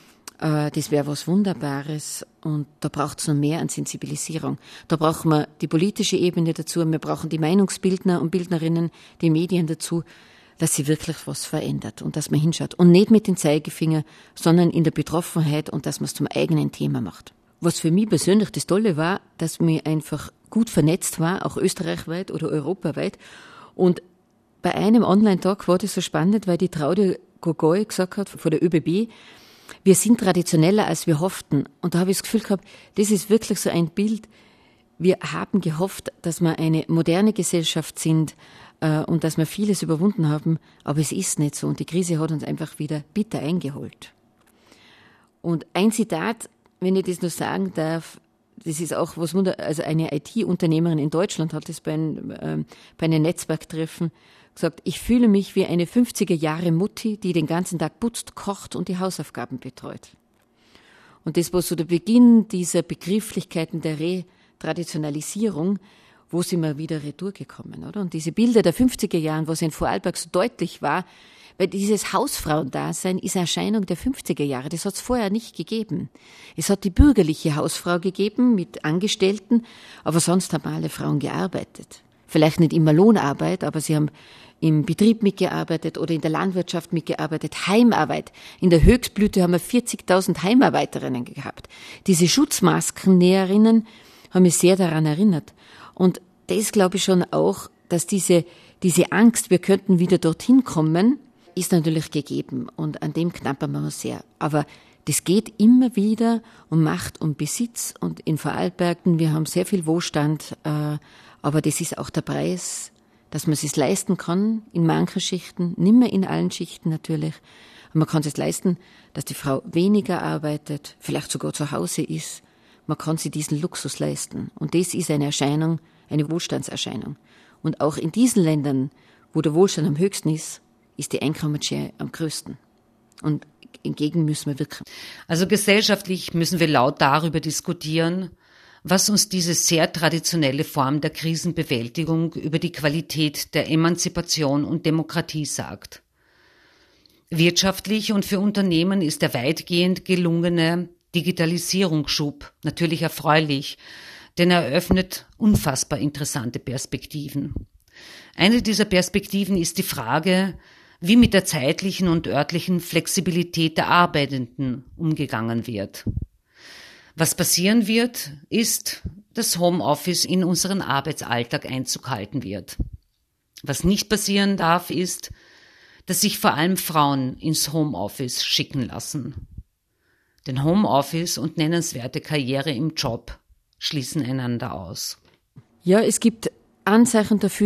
das wäre was Wunderbares und da braucht es noch mehr an Sensibilisierung. Da brauchen wir die politische Ebene dazu, wir brauchen die Meinungsbildner und Bildnerinnen, die Medien dazu, dass sie wirklich was verändert und dass man hinschaut. Und nicht mit dem Zeigefinger, sondern in der Betroffenheit und dass man es zum eigenen Thema macht. Was für mich persönlich das Tolle war, dass mir einfach gut vernetzt war, auch österreichweit oder europaweit. Und bei einem Online-Tag war das so spannend, weil die Traude Gogoi gesagt hat, von der ÖBB, wir sind traditioneller, als wir hofften. Und da habe ich das Gefühl gehabt, das ist wirklich so ein Bild. Wir haben gehofft, dass wir eine moderne Gesellschaft sind äh, und dass wir vieles überwunden haben, aber es ist nicht so. Und die Krise hat uns einfach wieder bitter eingeholt. Und ein Zitat, wenn ich das nur sagen darf, das ist auch was Wunder, also eine I T-Unternehmerin in Deutschland hat das bei einem, äh, bei einem Netzwerktreffen gesagt, ich fühle mich wie eine fünfziger Jahre Mutti, die den ganzen Tag putzt, kocht und die Hausaufgaben betreut. Und das war so der Beginn dieser Begrifflichkeiten der Retraditionalisierung, wo sind wir wieder retour gekommen, oder? Und diese Bilder der fünfziger Jahren, was in Vorarlberg so deutlich war, weil dieses Hausfrauendasein ist eine Erscheinung der fünfziger Jahre, das hat es vorher nicht gegeben. Es hat die bürgerliche Hausfrau gegeben mit Angestellten, aber sonst haben alle Frauen gearbeitet. Vielleicht nicht immer Lohnarbeit, aber sie haben im Betrieb mitgearbeitet oder in der Landwirtschaft mitgearbeitet, Heimarbeit. In der Höchstblüte haben wir vierzigtausend Heimarbeiterinnen gehabt. Diese Schutzmaskennäherinnen haben mich sehr daran erinnert. Und das glaube ich schon auch, dass diese, diese Angst, wir könnten wieder dorthin kommen, ist natürlich gegeben. Und an dem knappern wir sehr. Aber das geht immer wieder um Macht und Besitz. Und in Vorarlberg, wir haben sehr viel Wohlstand, äh, aber das ist auch der Preis, dass man es sich leisten kann, in manchen Schichten, nicht mehr in allen Schichten natürlich. Aber man kann es leisten, dass die Frau weniger arbeitet, vielleicht sogar zu Hause ist. Man kann sich diesen Luxus leisten. Und das ist eine Erscheinung, eine Wohlstandserscheinung. Und auch in diesen Ländern, wo der Wohlstand am höchsten ist, ist die Einkommensschere am größten. Und entgegen müssen wir wirken. Also gesellschaftlich müssen wir laut darüber diskutieren, was uns diese sehr traditionelle Form der Krisenbewältigung über die Qualität der Emanzipation und Demokratie sagt. Wirtschaftlich und für Unternehmen ist der weitgehend gelungene Digitalisierungsschub natürlich erfreulich, denn er eröffnet unfassbar interessante Perspektiven. Eine dieser Perspektiven ist die Frage, wie mit der zeitlichen und örtlichen Flexibilität der Arbeitenden umgegangen wird. Was passieren wird, ist, dass Homeoffice in unseren Arbeitsalltag Einzug halten wird. Was nicht passieren darf, ist, dass sich vor allem Frauen ins Homeoffice schicken lassen. Denn Homeoffice und nennenswerte Karriere im Job schließen einander aus. Ja, es gibt Anzeichen dafür,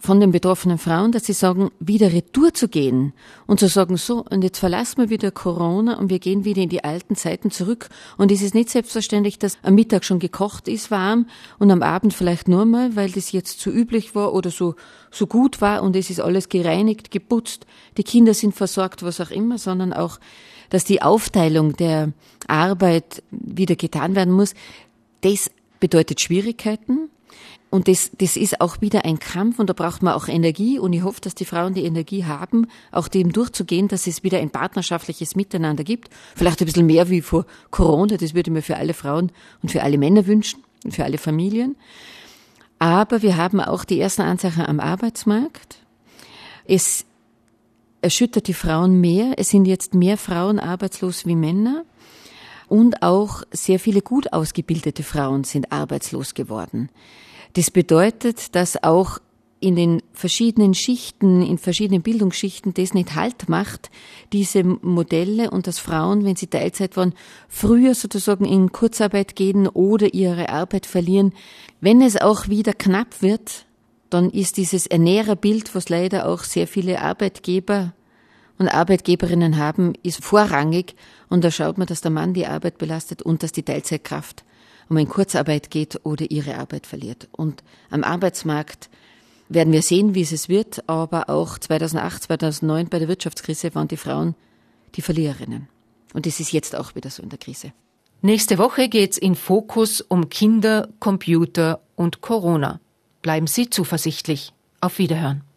von den betroffenen Frauen, dass sie sagen, wieder retour zu gehen und zu sagen, so, und jetzt verlassen wir wieder Corona und wir gehen wieder in die alten Zeiten zurück. Und es ist nicht selbstverständlich, dass am Mittag schon gekocht ist, warm, und am Abend vielleicht nur mal, weil das jetzt so üblich war oder so, so gut war und es ist alles gereinigt, geputzt, die Kinder sind versorgt, was auch immer, sondern auch, dass die Aufteilung der Arbeit wieder getan werden muss. Das bedeutet Schwierigkeiten. Und das, das ist auch wieder ein Kampf und da braucht man auch Energie und ich hoffe, dass die Frauen die Energie haben, auch dem durchzugehen, dass es wieder ein partnerschaftliches Miteinander gibt. Vielleicht ein bisschen mehr wie vor Corona, das würde ich mir für alle Frauen und für alle Männer wünschen und für alle Familien. Aber wir haben auch die ersten Anzeichen am Arbeitsmarkt. Es erschüttert die Frauen mehr, es sind jetzt mehr Frauen arbeitslos wie Männer. Und auch sehr viele gut ausgebildete Frauen sind arbeitslos geworden. Das bedeutet, dass auch in den verschiedenen Schichten, in verschiedenen Bildungsschichten das nicht Halt macht, diese Modelle, und dass Frauen, wenn sie Teilzeit waren, früher sozusagen in Kurzarbeit gehen oder ihre Arbeit verlieren. Wenn es auch wieder knapp wird, dann ist dieses Ernährerbild, was leider auch sehr viele Arbeitgeber und Arbeitgeberinnen haben, ist vorrangig. Und da schaut man, dass der Mann die Arbeit belastet und dass die Teilzeitkraft um in Kurzarbeit geht oder ihre Arbeit verliert. Und am Arbeitsmarkt werden wir sehen, wie es wird, aber auch zweitausendacht, zweitausendneun bei der Wirtschaftskrise waren die Frauen die Verliererinnen. Und das ist jetzt auch wieder so in der Krise. Nächste Woche geht's in Fokus um Kinder, Computer und Corona. Bleiben Sie zuversichtlich. Auf Wiederhören.